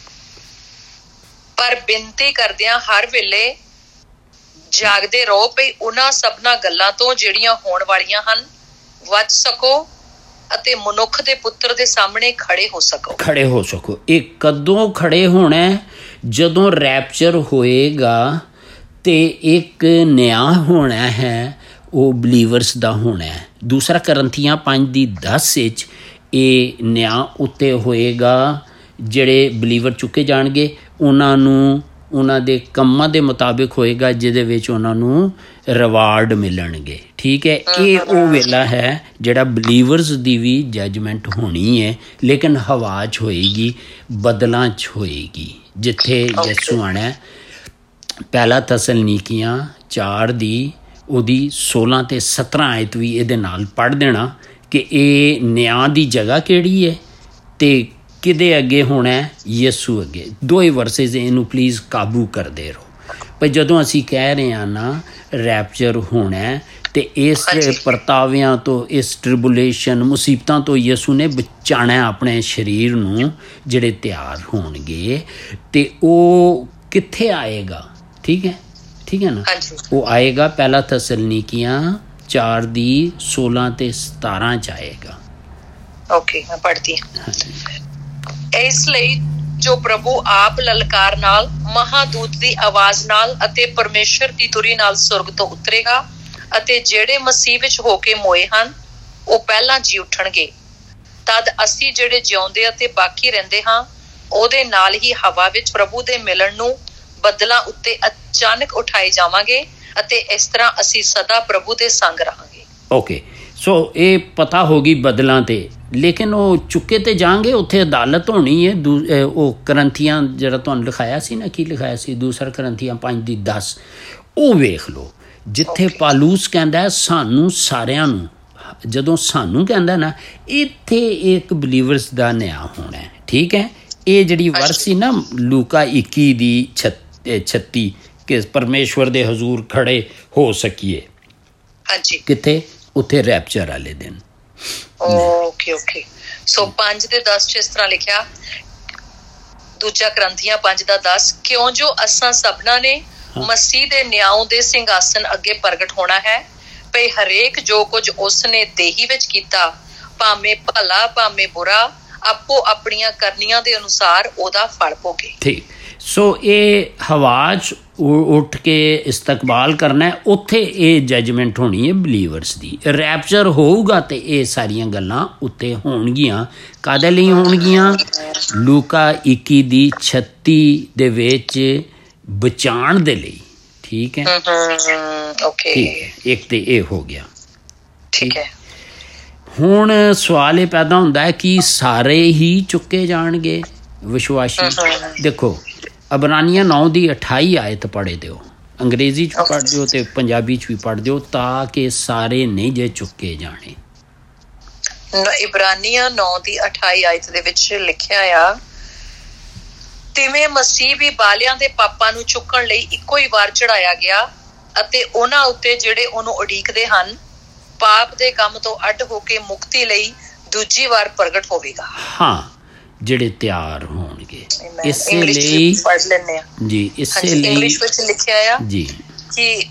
ਪਰ ਬੇਨਤੀ ਕਰਦਿਆਂ ਹਰ ਵੇਲੇ ਜਾਗਦੇ ਰਹੋ ਪਈ ਉਹਨਾਂ ਸਭਨਾਂ ਗੱਲਾਂ ਤੋਂ ਜਿਹੜੀਆਂ ਹੋਣ ਵਾਲੀਆਂ ਹਨ ਬਚ ਸਕੋ ਅਤੇ ਮਨੁੱਖ ਦੇ ਪੁੱਤਰ ਦੇ ਸਾਹਮਣੇ ਖੜੇ ਹੋ ਸਕੋ। ਖੜੇ ਹੋ ਸਕੋ। ਇਹ ਕਦੋਂ ਖੜੇ ਹੋਣਾ? ਜਦੋਂ ਰੈਪਚਰ ਹੋਏਗਾ ਤੇ ਇੱਕ ਨਿਆਂ ਹੋਣਾ ਹੈ, ਉਹ ਬਲੀਵਰਸ ਦਾ ਹੋਣਾ ਹੈ। ਦੂਸਰਾ ਕਰੰਥੀਆਂ ਪੰਜ ਦੀ ਦਸ ਵਿੱਚ ਇਹ ਨਿਆਂ ਉੱਤੇ ਹੋਏਗਾ, ਜਿਹੜੇ ਬਲੀਵਰ ਚੁੱਕੇ ਜਾਣਗੇ ਉਹਨਾਂ ਨੂੰ ਉਹਨਾਂ ਦੇ ਕੰਮਾਂ ਦੇ ਮੁਤਾਬਿਕ ਹੋਏਗਾ, ਜਿਹਦੇ ਵਿੱਚ ਉਹਨਾਂ ਨੂੰ ਰਿਵਾਰਡ ਮਿਲਣਗੇ। ਠੀਕ ਹੈ, ਇਹ ਉਹ ਵੇਲਾ ਹੈ ਜਿਹੜਾ ਬਲੀਵਰਸ ਦੀ ਵੀ ਜੱਜਮੈਂਟ ਹੋਣੀ ਹੈ, ਲੇਕਿਨ ਹਵਾ 'ਚ ਹੋਏਗੀ, ਬਦਲਾਂ 'ਚ ਹੋਏਗੀ, ਜਿੱਥੇ ਯਿਸੂ ਆਣਾ ਪਹਿਲਾ ਥੈਸਲਨੀਕੀਆਂ ਚਾਰ ਦੀ ਉਹਦੀ ਸੋਲਾਂ ਅਤੇ ਸਤਾਰਾਂ ਆਇਤ ਵੀ ਇਹਦੇ ਨਾਲ ਪੜ੍ਹ ਦੇਣਾ ਕਿ ਇਹ ਨਿਆਂ ਦੀ ਜਗ੍ਹਾ ਕਿਹੜੀ ਹੈ ਅਤੇ ਕਿਹਦੇ ਅੱਗੇ ਹੋਣਾ, ਯਿਸੂ ਅੱਗੇ। ਦੋਏ ਵਰਸਿਸ ਇਹਨੂੰ ਪਲੀਜ਼ ਕਾਬੂ ਕਰਦੇ ਰਹੋ। ਪਰ ਜਦੋਂ ਅਸੀਂ ਕਹਿ ਰਹੇ ਹਾਂ ਨਾ ਰੈਪਚਰ ਹੋਣਾ ਅਤੇ ਇਸ ਪਰਤਾਵਿਆਂ ਤੋਂ, ਇਸ ਟ੍ਰਿਬੂਲੇਸ਼ਨ ਮੁਸੀਬਤਾਂ ਤੋਂ ਯਿਸੂ ਨੇ ਬਚਾਉਣਾ ਆਪਣੇ ਸਰੀਰ ਨੂੰ ਜਿਹੜੇ ਤਿਆਰ ਹੋਣਗੇ। ਅਤੇ ਉਹ ਕਿੱਥੇ ਆਏਗਾ? ਠੀਕ ਹੈ, ਠੀਕ ਹੈ ਨਾ। ਉਹ ਆਏਗਾ ਪਹਿਲਾ ਥੈਸਲਨੀਕੀਆਂ ਚਾਰ ਦੀ ਸੋਲਾਂ ਅਤੇ ਸਤਾਰਾਂ 'ਚ ਆਏਗਾ। ਓਕੇ, ਮੈਂ ਪੜ੍ਹਦੀ ਹਾਂ। ਇਸ ਲਈ ਜੋ ਪ੍ਰਭੂ ਆਪ ਲਲਕਾਰ ਨਾਲ, ਮਹਾਦੂਤ ਦੀ ਆਵਾਜ਼ ਨਾਲ ਅਤੇ ਪਰਮੇਸ਼ਰ ਦੀ ਤੁਰੀ ਨਾਲ ਸੁਰਗ ਤੋਂ ਉਤਰੇਗਾ ਅਤੇ ਜਿਹੜੇ ਮਸੀਹ ਵਿੱਚ ਹੋ ਕੇ ਮੋਏ ਹਨ ਉਹ ਪਹਿਲਾਂ ਜੀ ਉੱਠਣਗੇ। ਤਦ ਅਸੀਂ ਜਿਹੜੇ ਜਿਉਂਦੇ ਅਤੇ ਬਾਕੀ ਰਹਿੰਦੇ ਹਾਂ ਉਹਦੇ ਨਾਲ ਹੀ ਹਵਾ ਵਿੱਚ ਪ੍ਰਭੂ ਦੇ ਮਿਲਣ ਨੂੰ ਬੱਦਲਾਂ ਉੱਤੇ ਅਚਾਨਕ ਉਠਾਏ ਜਾਵਾਂਗੇ ਅਤੇ ਇਸ ਤਰ੍ਹਾਂ ਅਸੀਂ ਸਦਾ ਪ੍ਰਭੂ ਦੇ ਸੰਗ ਰਹਾਂਗੇ। ਓਕੇ, ਸੋ ਇਹ ਪਤਾ ਹੋ ਗਈ ਬਦਲਾਂ 'ਤੇ, ਲੇਕਿਨ ਉਹ ਚੁੱਕੇ 'ਤੇ ਜਾਣਗੇ, ਉੱਥੇ ਅਦਾਲਤ ਹੋਣੀ ਹੈ। ਦੂ ਉਹ ਕਰੰਥੀਆਂ ਜਿਹੜਾ ਤੁਹਾਨੂੰ ਲਿਖਾਇਆ ਸੀ ਨਾ, ਕੀ ਲਿਖਾਇਆ ਸੀ, ਦੂਸਰਾ ਕਰੰਥੀਆਂ ਪੰਜ ਦੀ ਦਸ, ਉਹ ਵੇਖ ਲਓ ਜਿੱਥੇ ਪਾਲੂਸ ਕਹਿੰਦਾ ਸਾਨੂੰ ਸਾਰਿਆਂ ਨੂੰ, ਜਦੋਂ ਸਾਨੂੰ ਕਹਿੰਦਾ ਨਾ, ਇੱਥੇ ਇੱਕ ਬਲੀਵਰਸ ਦਾ ਨਿਆਂ ਹੋਣਾ। ਠੀਕ ਹੈ, ਇਹ ਜਿਹੜੀ ਵਰਸ ਸੀ ਨਾ ਲੂਕਾ ਇੱਕੀ ਦੀ ਛੱਤੀ ਕਿ ਪਰਮੇਸ਼ਵਰ ਦੇ ਹਜ਼ੂਰ ਖੜੇ ਹੋ ਸਕੀਏ, ਕਿੱਥੇ? ਉੱਥੇ ਰੈਪਚਰ ਵਾਲੇ ਦਿਨ। ਓਕੇ ਓਕੇ, ਸੋ ਪੰਜ ਦੇ ਦਸ 'ਚ ਇਸ ਤਰ੍ਹਾਂ ਲਿਖਿਆ, ਦੂਜਾ ਕਰੰਥੀਆਂ ਪੰਜ ਦਾ ਦਸ, ਕਿਉਂ ਜੋ ਅਸਾਂ ਸਭਨਾਂ ਨੇ ਮਸੀਹ ਦੇ ਨਿਆਂ ਦੇ ਸਿੰਘਾਸਨ ਅੱਗੇ ਪ੍ਰਗਟ ਹੋਣਾ ਹੈ, ਭਈ ਹਰੇਕ ਜੋ ਕੁਝ ਉਸ ਨੇ ਦੇਹੀ ਵਿੱਚ ਕੀਤਾ, ਭਾਵੇਂ ਭਲਾ ਭਾਵੇਂ ਬੁਰਾ, ਆਪੋ ਆਪਣੀਆਂ ਕਰਨੀਆਂ ਦੇ ਅਨੁਸਾਰ ਉਹਦਾ ਫਲ ਭੋਗੇ। ਠੀਕ, ਸੋ ਇਹ ਹਵਾ 'ਚ ਉੱਠ ਕੇ ਇਸਤਕਬਾਲ ਕਰਨਾ, ਉੱਥੇ ਇਹ ਜੱਜਮੈਂਟ ਹੋਣੀ ਹੈ ਬਲੀਵਰਸ ਦੀ। ਰੈਪਚਰ ਹੋਊਗਾ ਅਤੇ ਇਹ ਸਾਰੀਆਂ ਗੱਲਾਂ ਉੱਤੇ ਹੋਣਗੀਆਂ। ਕਾਹਦੇ ਲਈ ਹੋਣਗੀਆਂ? ਲੂਕਾ ਇੱਕੀ ਦੀ ਛੱਤੀ ਦੇ ਵਿੱਚ ਬਚਾਉਣ ਦੇ ਲਈ। ਠੀਕ ਹੈ, ਓਕੇ, ਠੀਕ ਹੈ, ਇੱਕ ਤੇ ਇਹ ਹੋ ਗਿਆ। ਠੀਕ ਹੈ, ਹੁਣ ਸਵਾਲ ਇਹ ਪੈਦਾ ਹੁੰਦਾ ਹੈ ਕਿ ਸਾਰੇ ਹੀ ਚੁੱਕੇ ਜਾਣਗੇ ਵਿਸ਼ਵਾਸੀ? ਦੇਖੋ, ਅਬਰਾਨੀਆਂ ਨੌ ਦੀ ਅਠਾਈ ਆਇਤ ਪੜ੍ਹ ਦਿਓ, ਅੰਗਰੇਜ਼ੀ 'ਚ ਪੜ੍ਹ ਦਿਓ ਅਤੇ ਪੰਜਾਬੀ 'ਚ ਵੀ ਪੜ੍ਹ ਦਿਓ, ਤਾਂ ਕਿ ਸਾਰੇ ਨਹੀਂ ਜੇ ਚੁੱਕੇ ਜਾਣੇ। ਇਬਰਾਨੀਆਂ ਨੌ ਦੀ ਅਠਾਈ ਆਇਤ ਦੇ ਵਿੱਚ ਲਿਖਿਆ ਆ, ਤਿਵੇਂ ਮਸੀਹ ਵੀ ਬਾਲਿਆਂ ਦੇ ਪਾਪਾਂ ਨੂੰ ਚੁੱਕਣ ਲਈ ਇੱਕੋ ਹੀ ਵਾਰ ਚੜਾਇਆ ਗਿਆ ਅਤੇ ਉਹਨਾਂ ਉੱਤੇ ਜਿਹੜੇ ਉਹਨੂੰ ਉਡੀਕਦੇ ਹਨ ਪਾਪ ਦੇ ਕੰਮ ਤੋਂ ਅੱਡ ਹੋ ਕੇ ਮੁਕਤੀ ਲਈ ਦੂਜੀ ਵਾਰ ਪ੍ਰਗਟ ਹੋਵੇਗਾ। ਹਾਂ, ਜਿਹੜੇ ਤਿਆਰ ਹੋਣਗੇ। ਇਸੇ ਲਈ ਪੜ੍ਹ ਲੈਂਦੇ ਆ ਜੀ, ਇਸੇ ਲਈ ਇੰਗਲਿਸ਼ ਵਿੱਚ ਲਿਖਿਆ ਆ ਜੀ ਕਿ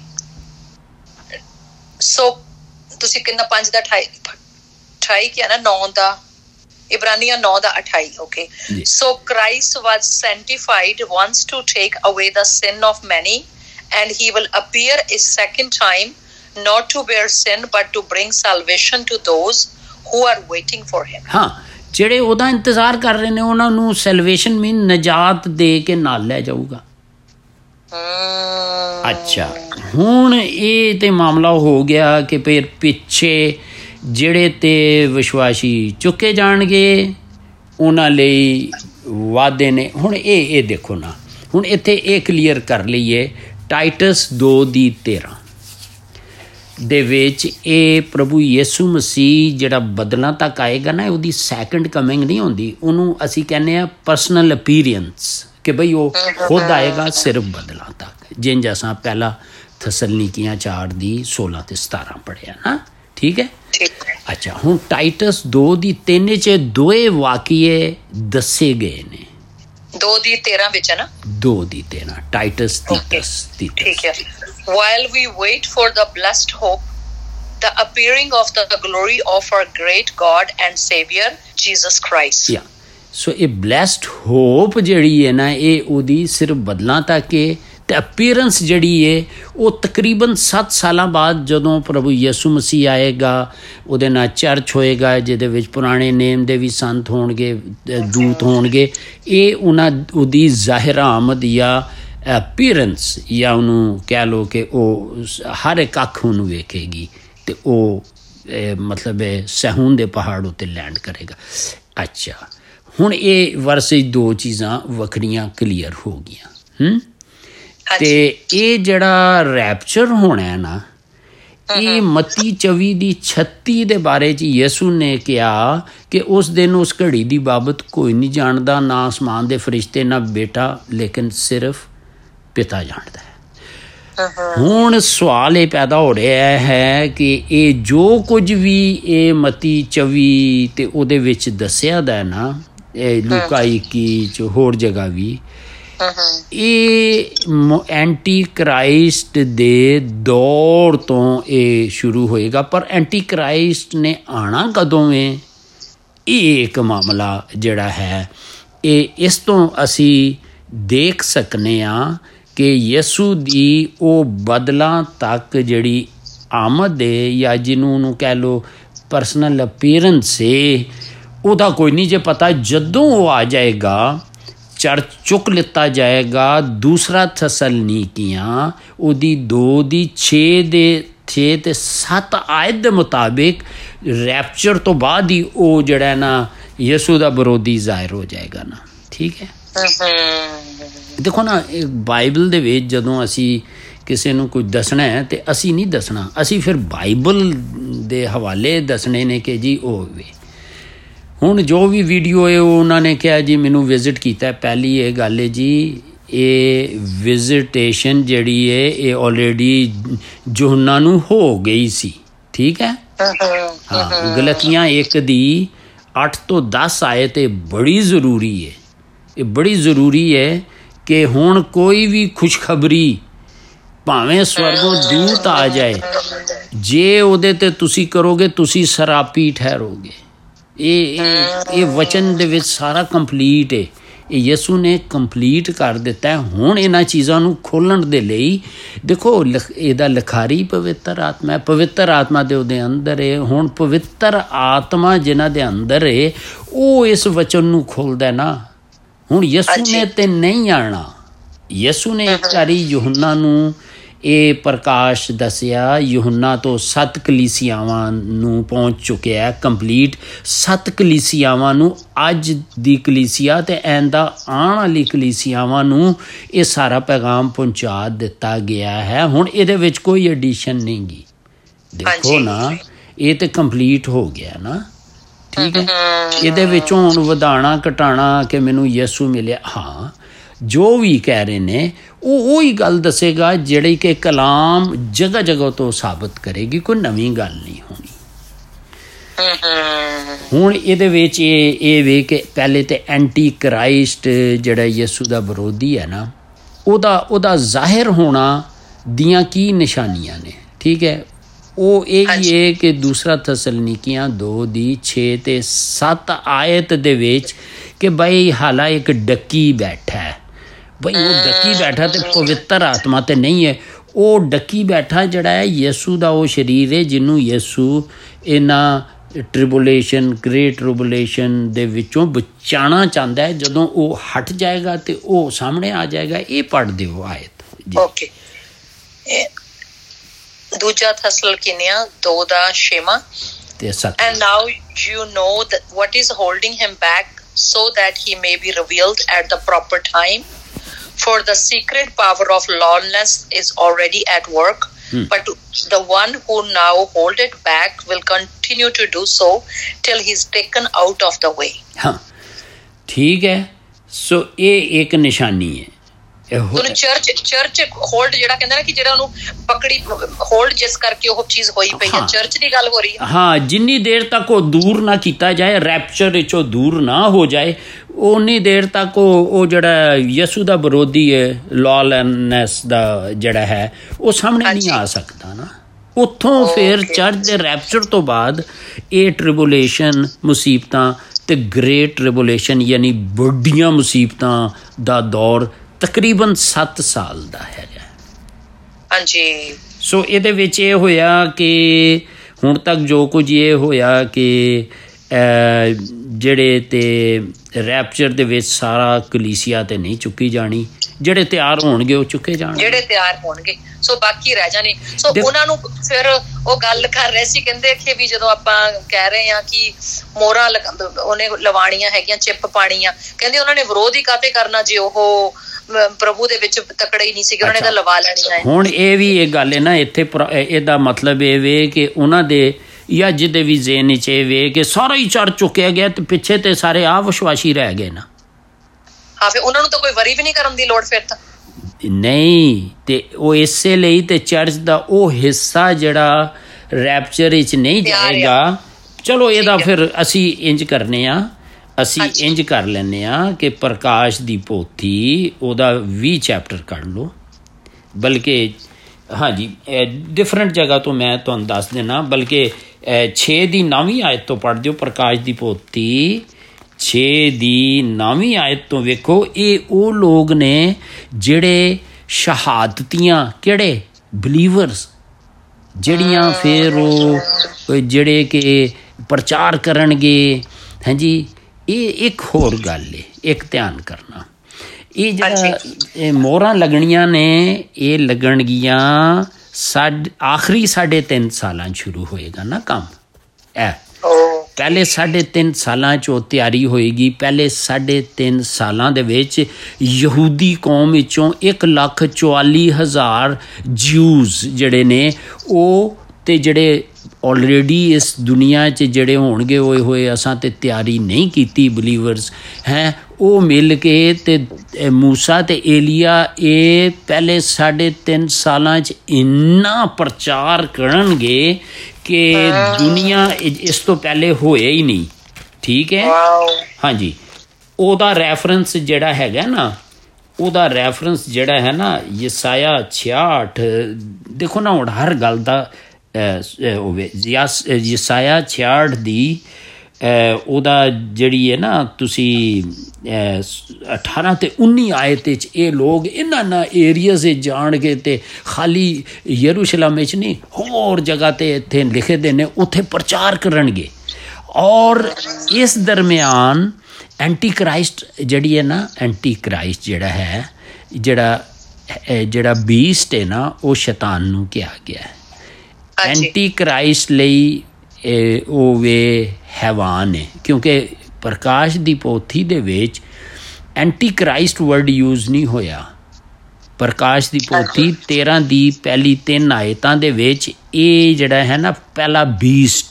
ਸੋ ਤੁਸੀਂ ਕਿੰਨਾ ਪੰਜ ਦਾ ਅਠਾਈ ਅਠਾਈ ਕਿਹਾ ਨਾ, ਨੌ ਦਾ ਇਬਰਾਨੀਆਂ ਨੌ ਦਾ ਅਠਾਈ। Okay, so Christ was sanctified once to take away the sin of many and he will appear a second time not to bear sin but to bring salvation to those who are waiting for him। ਹਾਂ, ਜਿਹੜੇ ਉਹਦਾ ਇੰਤਜ਼ਾਰ ਕਰ ਰਹੇ ਨੇ ਉਹਨਾਂ ਨੂੰ ਸੈਲਵੇਸ਼ਨ ਮੀਨ ਨਜਾਤ ਦੇ ਕੇ ਨਾਲ ਲੈ ਜਾਊਗਾ। ਅੱਛਾ, ਹੁਣ ਇਹ ਤੇ ਮਾਮਲਾ ਹੋ ਗਿਆ ਕਿ ਫਿਰ ਪਿੱਛੇ ਜਿਹੜੇ ਤੇ ਵਿਸ਼ਵਾਸੀ ਚੁੱਕੇ ਜਾਣਗੇ ਉਹਨਾਂ ਲਈ ਵਾਅਦੇ ਨੇ। ਹੁਣ ਇਹ ਇਹ ਦੇਖੋ ਨਾ, ਹੁਣ ਇੱਥੇ ਇਹ ਕਲੀਅਰ ਕਰ ਲਈਏ, ਟਾਈਟਸ ਦੋ ਦੀ ਤੇਰਾਂ ਦੇ ਵਿੱਚ ਇਹ ਪ੍ਰਭੂ ਯਿਸੂ ਮਸੀਹ ਜਿਹੜਾ ਬਦਲਾਂ ਤੱਕ ਆਏਗਾ ਨਾ, ਉਹਦੀ ਸੈਕੰਡ ਕਮਿੰਗ ਨਹੀਂ ਹੁੰਦੀ, ਉਹਨੂੰ ਅਸੀਂ ਕਹਿੰਦੇ ਹਾਂ ਪਰਸਨਲ ਅਪੀਅਰੈਂਸ, ਕਿ ਬਈ ਉਹ ਖੁਦ ਆਏਗਾ ਸਿਰਫ ਬਦਲਾਂ ਤੱਕ, ਜਿੰਜ ਅਸਾਂ ਪਹਿਲਾ ਥੈਸਲਨੀਕੀਆਂ ਚਾਰ ਦੀ ਸੋਲਾਂ ਤੇ ਸਤਾਰਾਂ ਪੜ੍ਹਿਆ ਨਾ। ਠੀਕ ਹੈ, ਅੱਛਾ, ਹੁਣ ਟਾਈਟਸ ਦੋ ਦੀ ਤਿੰਨ 'ਚ ਦੋਏ ਵਾਕਿਏ ਦੱਸੇ ਗਏ ਨੇ। ਦੋ ਦੀ ਤੇਰਾਂ ਵਿੱਚ ਹੈ ਨਾ, ਦੋ ਦੀ ਤੇਰਾਂ, ਟਾਈਟਸ ਦੀ ਦਸ ਦੀ। ਠੀਕ ਹੈ, while we wait for the blessed hope, the appearing of the glory of our great God and Savior Jesus Christ। yeah, so ਇਹ blessed hope ਜਿਹੜੀ ਹੈ ਨਾ, ਇਹ ਉਹਦੀ ਸਿਰਫ ਬਦਲਾਂ ਤੱਕ ਹੈ, ਅਤੇ ਅਪੀਅਰੈਂਸ ਜਿਹੜੀ ਹੈ ਉਹ ਤਕਰੀਬਨ ਸੱਤ ਸਾਲਾਂ ਬਾਅਦ ਜਦੋਂ ਪ੍ਰਭੂ ਯਿਸੂ ਮਸੀਹ ਆਏਗਾ, ਉਹਦੇ ਨਾਲ ਚਰਚ ਹੋਏਗਾ ਜਿਹਦੇ ਵਿੱਚ ਪੁਰਾਣੇ ਨੇਮ ਦੇ ਵੀ ਸੰਤ ਹੋਣਗੇ, ਦੂਤ ਹੋਣਗੇ। ਇਹ ਉਹਨਾਂ ਉਹਦੀ ਜ਼ਾਹਿਰ ਆਮਦ ਜਾਂ ਅਪੀਅਰੈਂਸ, ਜਾਂ ਉਹਨੂੰ ਕਹਿ ਲਓ ਕਿ ਉਹ ਹਰ ਇੱਕ ਅੱਖ ਉਹਨੂੰ ਵੇਖੇਗੀ ਅਤੇ ਉਹ ਮਤਲਬ ਸਹੂਨ ਦੇ ਪਹਾੜ ਉੱਤੇ ਲੈਂਡ ਕਰੇਗਾ। ਅੱਛਾ, ਹੁਣ ਇਹ ਵਰਸੇ ਦੋ ਚੀਜ਼ਾਂ ਵੱਖਰੀਆਂ ਕਲੀਅਰ ਹੋ ਗਈਆਂ। ਹੂੰ ਤੇ ਇਹ ਜਿਹੜਾ ਰੈਪਚਰ ਹੋਣਾ ਹੈ ਨਾ, ਇਹ ਮੱਤੀ ਚੌਵੀ ਦੀ ਛੱਤੀ ਦੇ ਬਾਰੇ 'ਚ ਯਿਸੂ ਨੇ ਕਿਹਾ ਕਿ ਉਸ ਦਿਨ ਉਸ ਘੜੀ ਦੀ ਬਾਬਤ ਕੋਈ ਨਹੀਂ ਜਾਣਦਾ, ਨਾ ਆਸਮਾਨ ਦੇ ਫਰਿਸ਼ਤੇ ਨਾ ਬੇਟਾ, ਲੇਕਿਨ ਸਿਰਫ ਪਿਤਾ ਜਾਣਦਾ ਹੈ। ਹੁਣ ਸਵਾਲ ਇਹ ਪੈਦਾ ਹੋ ਰਿਹਾ ਹੈ ਕਿ ਇਹ ਜੋ ਕੁਝ ਵੀ ਇਹ ਮੱਤੀ ਚੌਵੀ ਤੇ ਉਹਦੇ ਵਿੱਚ ਦੱਸਿਆ ਦਾ ਨਾ, ਇਹ ਲੂਕਾ ਇੱਕੀ 'ਚ ਹੋਰ ਜਗ੍ਹਾ ਵੀ, ਇਹ ਐਂਟੀ ਕ੍ਰਾਈਸਟ ਦੇ ਦੌਰ ਤੋਂ ਇਹ ਸ਼ੁਰੂ ਹੋਏਗਾ। ਪਰ ਐਂਟੀ ਕ੍ਰਾਈਸਟ ਨੇ ਆਉਣਾ ਕਦੋਂ ਹੈ, ਇਹ ਇੱਕ ਮਾਮਲਾ ਜਿਹੜਾ ਹੈ, ਇਹ ਇਸ ਤੋਂ ਅਸੀਂ ਦੇਖ ਸਕਨੇ ਹਾਂ ਕਿ ਯਿਸੂ ਦੀ ਉਹ ਬਦਲਾਂ ਤੱਕ ਜਿਹੜੀ ਆਮਦ ਹੈ, ਜਾਂ ਜਿਹਨੂੰ ਉਹਨੂੰ ਕਹਿ ਲਓ ਪਰਸਨਲ ਅਪੀਅਰੈਂਸ ਹੈ, ਉਹਦਾ ਕੋਈ ਨਹੀਂ ਜੇ ਪਤਾ। ਜਦੋਂ ਉਹ ਆ ਜਾਏਗਾ, ਚਰਚ ਚੁੱਕ ਲਿੱਤਾ ਜਾਏਗਾ। ਦੂਸਰਾ ਥਸਲਨੀਕੀਆਂ ਉਹਦੀ ਦੋ ਦੀ ਛੇ ਦੇ ਛੇ ਤੇ ਸੱਤ ਆਇਤ ਦੇ ਮੁਤਾਬਿਕ ਰੈਪਚਰ ਤੋਂ ਬਾਅਦ ਹੀ ਉਹ ਜਿਹੜਾ ਨਾ ਯਿਸੂ ਦਾ ਵਿਰੋਧੀ ਜ਼ਾਹਿਰ ਹੋ ਜਾਏਗਾ ਨਾ। ਠੀਕ ਹੈ, ਦੇਖੋ ਨਾ, ਬਾਈਬਲ ਦੇ ਵਿੱਚ ਜਦੋਂ ਅਸੀਂ ਕਿਸੇ ਨੂੰ ਕੁਝ ਦੱਸਣਾ ਹੈ ਤੇ ਅਸੀਂ ਨਹੀਂ ਦੱਸਣਾ, ਅਸੀਂ ਫਿਰ ਬਾਈਬਲ ਦੇ ਹਵਾਲੇ ਦੱਸਣੇ ਨੇ ਕਿ ਜੀ ਉਹ ਹੋਵੇ। ਹੁਣ ਜੋ ਵੀ ਵੀਡੀਓ ਹੈ ਉਹ ਉਹਨਾਂ ਨੇ ਕਿਹਾ ਜੀ ਮੈਨੂੰ ਵਿਜ਼ਿਟ ਕੀਤਾ। ਪਹਿਲੀ ਇਹ ਗੱਲ ਹੈ ਜੀ, ਇਹ ਵਿਜ਼ਿਟੇਸ਼ਨ ਜਿਹੜੀ ਹੈ ਇਹ ਆਲਰੇਡੀ ਯੂਹੰਨਾ ਨੂੰ ਹੋ ਗਈ ਸੀ। ਠੀਕ ਹੈ, ਹਾਂ, ਗਲਤੀਆਂ ਇੱਕ ਦੀ ਅੱਠ ਤੋਂ ਦਸ ਆਏ ਤੇ ਬੜੀ ਜ਼ਰੂਰੀ ਹੈ, ਇਹ ਬੜੀ ਜ਼ਰੂਰੀ ਹੈ ਕਿ ਹੁਣ ਕੋਈ ਵੀ ਖੁਸ਼ਖਬਰੀ ਭਾਵੇਂ ਸਵਰਗੋਂ ਦੂਤ ਆ ਜਾਏ, ਜੇ ਉਹਦੇ ਤੇ ਤੁਸੀਂ ਕਰੋਗੇ ਤੁਸੀਂ ਸਰਾਪੀ ਠਹਿਰੋਗੇ। ਇਹ ਇਹ ਵਚਨ ਦੇ ਵਿੱਚ ਸਾਰਾ ਕੰਪਲੀਟ ਹੈ, ਇਹ ਯਿਸੂ ਨੇ ਕੰਪਲੀਟ ਕਰ ਦਿੱਤਾ। ਹੁਣ ਇਹਨਾਂ ਚੀਜ਼ਾਂ ਨੂੰ ਖੋਲ੍ਹਣ ਦੇ ਲਈ ਦੇਖੋ, ਇਹਦਾ ਲਿਖਾਰੀ ਪਵਿੱਤਰ ਆਤਮਾ ਹੈ, ਪਵਿੱਤਰ ਆਤਮਾ ਦੇ ਉਹਦੇ ਅੰਦਰ ਹੈ। ਹੁਣ ਪਵਿੱਤਰ ਆਤਮਾ ਜਿਨ੍ਹਾਂ ਦੇ ਅੰਦਰ ਹੈ ਉਹ ਇਸ ਵਚਨ ਨੂੰ ਖੋਲ੍ਹਦਾ ਨਾ। ਹੁਣ ਯਿਸੂ ਨੇ ਤੇ ਨਹੀਂ ਆਣਾ, ਯਿਸੂ ਨੇ ਇੱਕ ਵਾਰੀ ਯੂਹੰਨਾ ਨੂੰ ਇਹ ਪ੍ਰਕਾਸ਼ ਦੱਸਿਆ। ਯੂਹੰਨਾ ਤੋਂ ਸੱਤ ਕਲੀਸਿਆਵਾਂ ਨੂੰ ਪਹੁੰਚ ਚੁੱਕਿਆ ਕੰਪਲੀਟ, ਸੱਤ ਕਲੀਸਿਆਵਾਂ ਨੂੰ, ਅੱਜ ਦੀ ਕਲੀਸਿਆ ਤੇ ਐਂਦਾ ਆਉਣ ਵਾਲੀ ਕਲੀਸਿਆਵਾਂ ਨੂੰ ਇਹ ਸਾਰਾ ਪੈਗਾਮ ਪਹੁੰਚਾ ਦਿੱਤਾ ਗਿਆ ਹੈ। ਹੁਣ ਇਹਦੇ ਵਿੱਚ ਕੋਈ ਐਡੀਸ਼ਨ ਨਹੀਂ ਗੀ। ਦੇਖੋ ਨਾ, ਇਹ ਤੇ ਕੰਪਲੀਟ ਹੋ ਗਿਆ ਨਾ। ਠੀਕ ਹੈ, ਇਹਦੇ ਵਿੱਚੋਂ ਹੁਣ ਵਧਾਣਾ ਘਟਾਣਾ ਕਿ ਮੈਨੂੰ ਯਿਸੂ ਮਿਲਿਆ, ਹਾਂ, ਜੋ ਵੀ ਕਹਿ ਰਹੇ ਨੇ ਉਹ ਉਹੀ ਗੱਲ ਦੱਸੇਗਾ ਜਿਹੜੀ ਕਿ ਕਲਾਮ ਜਗ੍ਹਾ ਜਗ੍ਹਾ ਤੋਂ ਸਾਬਤ ਕਰੇਗੀ, ਕੋਈ ਨਵੀਂ ਗੱਲ ਨਹੀਂ ਹੋਣੀ। ਹੁਣ ਇਹਦੇ ਵਿੱਚ ਇਹ ਇਹ ਵੇ ਕਿ ਪਹਿਲੇ ਤੇ ਐਂਟੀ ਕ੍ਰਾਈਸਟ ਜਿਹੜਾ ਯਿਸੂ ਦਾ ਵਿਰੋਧੀ ਹੈ ਨਾ, ਉਹਦਾ ਉਹਦਾ ਜ਼ਾਹਿਰ ਹੋਣਾ ਦੀਆਂ ਕੀ ਨਿਸ਼ਾਨੀਆਂ ਨੇ। ਠੀਕ ਹੈ, ਉਹ ਇਹ ਹੀ ਹੈ ਕਿ ਦੂਸਰਾ ਥਸਲਨੀਕੀਆਂ ਦੋ ਦੀ ਛੇ ਤੇ ਸੱਤ ਆਇਤ ਦੇ ਵਿੱਚ ਕਿ ਬਈ ਹਾਲਾ ਇੱਕ ਡੱਕੀ ਬੈਠਾ ਹੈ। ਬਈ ਉਹ ਡੱਕੀ ਬੈਠਾ ਤੇ ਪਵਿੱਤਰ ਆਤਮਾ ਤੇ ਨਹੀਂ ਹੈ, ਉਹ ਡੱਕੀ ਬੈਠਾ ਜਿਹੜਾ ਹੈ ਯਿਸੂ ਦਾ ਉਹ ਸਰੀਰ ਹੈ ਜਿਹਨੂੰ ਯਿਸੂ ਇਹਨਾਂ ਟ੍ਰਿਬੂਲੇਸ਼ਨ ਗ੍ਰੇਟ ਟ੍ਰਿਬੂਲੇਸ਼ਨ ਦੇ ਵਿੱਚੋਂ ਬਚਾਉਣਾ ਚਾਹੁੰਦਾ ਹੈ। ਜਦੋਂ ਉਹ ਹਟ ਜਾਏਗਾ ਤੇ ਉਹ ਸਾਹਮਣੇ ਆ ਜਾਏਗਾ। ਇਹ ਪੜ੍ਹ ਦਿਓ ਆਇਤ ਜੀ। ਓਕੇ, ਦੂਜਾ ਥਸਲਨੀਕੀਆਂ ਦੋ ਦਾ ਛੇਵਾਂ ਤੇ ਸੱਤ। And now you know that what is holding him back so that he may be revealed at the proper time. For the secret power of lawlessness is already at work, hmm. but the one who now hold it back will continue to do so till he is taken out of the way. हाँ, ठीक है। सो ये एक निशानी है। ਉਹਨੂੰ church church hold ਜਿਹੜਾ ਕਹਿੰਦਾ ਨਾ ਕਿ ਜਿਹੜਾ ਉਹਨੂੰ ਪਕੜੀ ਹੋਲਡ ਜਿਸ ਕਰਕੇ ਉਹ ਚੀਜ਼ ਹੋਈ ਪਈ ਹੈ, ਚਰਚ ਦੀ ਗੱਲ ਹੋ ਰਹੀ ਹੈ। ਹਾਂ, ਜਿੰਨੀ ਦੇਰ ਤੱਕ ਉਹ ਦੂਰ ਨਾ ਕੀਤਾ ਜਾਏ, ਰੈਪਚਰ ਵਿੱਚੋਂ ਦੂਰ ਨਾ ਹੋ ਜਾਏ, ਉਨੀ ਦੇਰ ਤੱਕ ਉਹ ਉਹ ਜਿਹੜਾ ਯਿਸੂ ਦਾ ਵਿਰੋਧੀ ਹੈ, ਲॉलेसनेस ਦਾ ਜਿਹੜਾ ਹੈ, ਉਹ ਸਾਹਮਣੇ ਨਹੀਂ ਆ ਸਕਦਾ ਨਾ। ਉੱਥੋਂ ਫਿਰ ਚਰਚ ਦੇ ਰੈਪਚਰ ਤੋਂ ਬਾਅਦ ਇਹ ਟ੍ਰਿਬੂਲੇਸ਼ਨ ਮੁਸੀਬਤਾਂ ਤੇ ਗ੍ਰੇਟ ਟ੍ਰਿਬੂਲੇਸ਼ਨ ਯਾਨੀ ਵੱਡੀਆਂ ਮੁਸੀਬਤਾਂ ਦਾ ਦੌਰ ਤਕਰੀਬਨ ਸੱਤ ਸਾਲ ਦਾ ਹੈਗਾ। ਹਾਂਜੀ, ਸੋ ਇਹਦੇ ਵਿੱਚ ਇਹ ਹੋਇਆ ਕਿ ਹੁਣ ਤੱਕ ਜੋ ਕੁਝ ਇਹ ਹੋਇਆ ਕਿ ਜਿਹੜੇ ਤੇ ਰੈਪਚਰ ਦੇ ਵਿੱਚ ਸਾਰਾ ਕਲੀਸਿਆ ਤੇ ਨਹੀਂ ਚੁੱਕੀ ਜਾਣੀ, ਜਿਹੜੇ ਤਿਆਰ ਹੋਣਗੇ ਉਹ ਚੁੱਕੇ ਜਾਣਗੇ, ਜਿਹੜੇ ਤਿਆਰ ਹੋਣਗੇ ਸੋ ਬਾਕੀ ਰਹਿ ਜਾਣੇ। ਸੋ ਉਹਨਾਂ ਨੂੰ ਫਿਰ ਉਹ ਗੱਲ ਕਰ ਰਹੇ ਸੀ, ਕਹਿੰਦੇ ਕਿ ਵੀ ਜਦੋਂ ਆਪਾਂ ਕਹਿ ਰਹੇ ਹਾਂ ਕਿ ਮੋਹਰਾਂ ਉਹਨੇ ਲਵਾਣੀਆਂ ਹੈਗੀਆਂ, ਚਿੱਪ ਪਾਣੀ ਆ, ਕਹਿੰਦੇ ਉਹਨਾਂ ਨੇ ਵਿਰੋਧ ਹੀ ਕਾਹਤੇ ਕਰਨਾ ਜੇ ਉਹ ਪ੍ਰਭੂ ਦੇ ਵਿੱਚ ਤਕੜੇ ਹੀ ਨਹੀਂ ਸੀਗੇ, ਉਹਨਾਂ ਨੇ ਤਾਂ ਲਵਾ ਲੈਣੀਆਂ। ਹੁਣ ਇਹ ਵੀ ਇਹ ਗੱਲ ਹੈ ਨਾ ਇੱਥੇ, ਇਹਦਾ ਮਤਲਬ ਇਹ ਵੇ ਕਿ ਉਹਨਾਂ ਦੇ ਜਾਂ ਜਿਹਦੇ ਵੀ ਜ਼ੇਨ 'ਚ ਇਹ ਵੇ ਕਿ ਸਾਰਾ ਹੀ ਚੜ ਚੁੱਕਿਆ ਗਿਆ ਤੇ ਪਿੱਛੇ ਤੇ ਸਾਰੇ ਆ ਵਿਸ਼ਵਾਸੀ ਰਹਿ ਗਏ ਨਾ। ਹਾਂ, ਫਿਰ ਉਹਨਾਂ ਨੂੰ ਤਾਂ ਕੋਈ ਵਰੀ ਵੀ ਨਹੀਂ ਕਰਨ ਦੀ ਲੋੜ ਫਿਰ ਤਾਂ ਨਹੀਂ। ਤੇ ਉਹ ਇਸੇ ਲਈ ਤੇ ਚਰਚ ਦਾ ਉਹ ਹਿੱਸਾ ਜਿਹੜਾ ਰੈਪਚਰ ਵਿੱਚ ਨਹੀਂ ਜਾਏਗਾ। ਚਲੋ ਇਹਦਾ ਫਿਰ ਅਸੀਂ ਇੰਜ ਕਰਨੇ ਆ, ਅਸੀਂ ਇੰਜ ਕਰ ਲੈਂਦੇ ਹਾਂ ਕਿ ਪ੍ਰਕਾਸ਼ ਦੀ ਪੋਥੀ ਉਹਦਾ ਵੀਹ ਚੈਪਟਰ ਕੱਢ ਲਓ, ਬਲਕਿ ਹਾਂਜੀ ਡਿਫਰੈਂਟ ਜਗ੍ਹਾ ਤੋਂ ਮੈਂ ਤੁਹਾਨੂੰ ਦੱਸ ਦੇਣਾ, ਬਲਕਿ ਛੇ ਦੀ ਨੌਵੀਂ ਆਇਤ ਤੋਂ ਪੜ੍ਹ ਦਿਓ ਪ੍ਰਕਾਸ਼ ਦੀ ਪੋਥੀ ਛੇ ਦੀ ਨੌਵੀਂ ਆਇਤ ਤੋਂ। ਵੇਖੋ ਇਹ ਉਹ ਲੋਕ ਨੇ ਜਿਹੜੇ ਸ਼ਹਾਦਤੀਆਂ, ਕਿਹੜੇ ਬਲੀਵਰਸ, ਜਿਹੜੀਆਂ ਫਿਰ ਉਹ ਜਿਹੜੇ ਕਿ ਪ੍ਰਚਾਰ ਕਰਨਗੇ। ਹਾਂਜੀ, ਇਹ ਇੱਕ ਹੋਰ ਗੱਲ ਹੈ, ਇੱਕ ਧਿਆਨ ਕਰਨਾ, ਇਹ ਜਿਹੜਾ ਇਹ ਮੋਹਰਾਂ ਲੱਗਣੀਆਂ ਨੇ ਇਹ ਲੱਗਣਗੀਆਂ ਸਾਡ ਆਖਰੀ ਸਾਢੇ ਤਿੰਨ ਸਾਲਾਂ ਸ਼ੁਰੂ ਹੋਏਗਾ ਨਾ ਕੰਮ। ਇਹ ਪਹਿਲੇ ਸਾਢੇ ਤਿੰਨ ਸਾਲਾਂ 'ਚ ਉਹ ਤਿਆਰੀ ਹੋਏਗੀ। ਪਹਿਲੇ ਸਾਢੇ ਤਿੰਨ ਸਾਲਾਂ ਦੇ ਵਿੱਚ ਯਹੂਦੀ ਕੌਮ ਵਿੱਚੋਂ ਇੱਕ ਲੱਖ ਚੁਆਲੀ ਹਜ਼ਾਰ ਜਿਊਜ਼ ਜਿਹੜੇ ਨੇ ਉਹ ਤੇ ਜਿਹੜੇ ਆਲਰੇਡੀ ਇਸ ਦੁਨੀਆ 'ਚ ਜਿਹੜੇ ਹੋਣਗੇ ਹੋਏ ਹੋਏ ਅਸਾਂ ਤੇ ਤਿਆਰੀ ਨਹੀਂ ਕੀਤੀ ਬਲੀਵਰਸ ਹੈ, ਉਹ ਮਿਲ ਕੇ ਤੇ ਮੂਸਾ ਤੇ ਏਲੀਆ ਇਹ ਪਹਿਲੇ ਸਾਢੇ ਤਿੰਨ ਸਾਲਾਂ 'ਚ ਇੰਨਾ ਪ੍ਰਚਾਰ ਕਰਨਗੇ ਕਿ ਦੁਨੀਆ ਇਸ ਤੋਂ ਪਹਿਲੇ ਹੋਇਆ ਹੀ ਨਹੀਂ। ਠੀਕ ਹੈ, ਹਾਂਜੀ। ਉਹਦਾ ਰੈਫਰੈਂਸ ਜਿਹੜਾ ਹੈਗਾ ਨਾ, ਉਹਦਾ ਰੈਫਰੈਂਸ ਜਿਹੜਾ ਹੈ ਨਾ ਯਸਾਇਆ ਛਿਆਹਠ, ਦੇਖੋ ਨਾ ਹੁਣ ਹਰ ਗੱਲ ਦਾ ਹੋਵੇ। ਯਸਾਇਆ ਛਿਆਹਠ ਦੀ ਉਹਦਾ ਜਿਹੜੀ ਹੈ ਨਾ ਤੁਸੀਂ ਅਠਾਰਾਂ ਤੇ ਉੱਨੀ ਆਇਤ 'ਚ ਇਹ ਲੋਕ ਇਹਨਾਂ ਇਹਨਾਂ ਏਰੀਆਜ਼ 'ਚ ਜਾਣਗੇ ਤੇ ਖਾਲੀ ਯਰੂਸ਼ਲਮ ਵਿੱਚ ਨਹੀਂ ਹੋਰ ਜਗ੍ਹਾ 'ਤੇ ਇੱਥੇ ਲਿਖੇ ਦੇ ਨੇ ਉੱਥੇ ਪ੍ਰਚਾਰ ਕਰਨਗੇ। ਔਰ ਇਸ ਦਰਮਿਆਨ ਐਂਟੀ ਕ੍ਰਾਈਸਟ ਜਿਹੜੀ ਹੈ ਨਾ, ਐਂਟੀ ਕ੍ਰਾਈਸਟ ਜਿਹੜਾ ਹੈ, ਜਿਹੜਾ ਜਿਹੜਾ ਬੀਸਟ ਹੈ ਨਾ, ਉਹ ਸ਼ੈਤਾਨ ਨੂੰ ਕਿਹਾ ਗਿਆ ਹੈ। ਐਂਟੀ ਕ੍ਰਾਈਸਟ ਲਈ ਉਹ ਵੇ ਹੈਵਾਨ ਹੈ, ਕਿਉਂਕਿ ਪ੍ਰਕਾਸ਼ ਦੀ ਪੋਥੀ ਦੇ ਵਿੱਚ ਐਂਟੀ ਕ੍ਰਾਈਸਟ ਵਰਡ ਯੂਜ਼ ਨਹੀਂ ਹੋਇਆ। ਪ੍ਰਕਾਸ਼ ਦੀ ਪੋਥੀ ਤੇਰਾਂ ਦੀ ਪਹਿਲੀ ਤਿੰਨ ਆਇਤਾਂ ਦੇ ਵਿੱਚ ਇਹ ਜਿਹੜਾ ਹੈ ਨਾ ਪਹਿਲਾ ਬੀਸਟ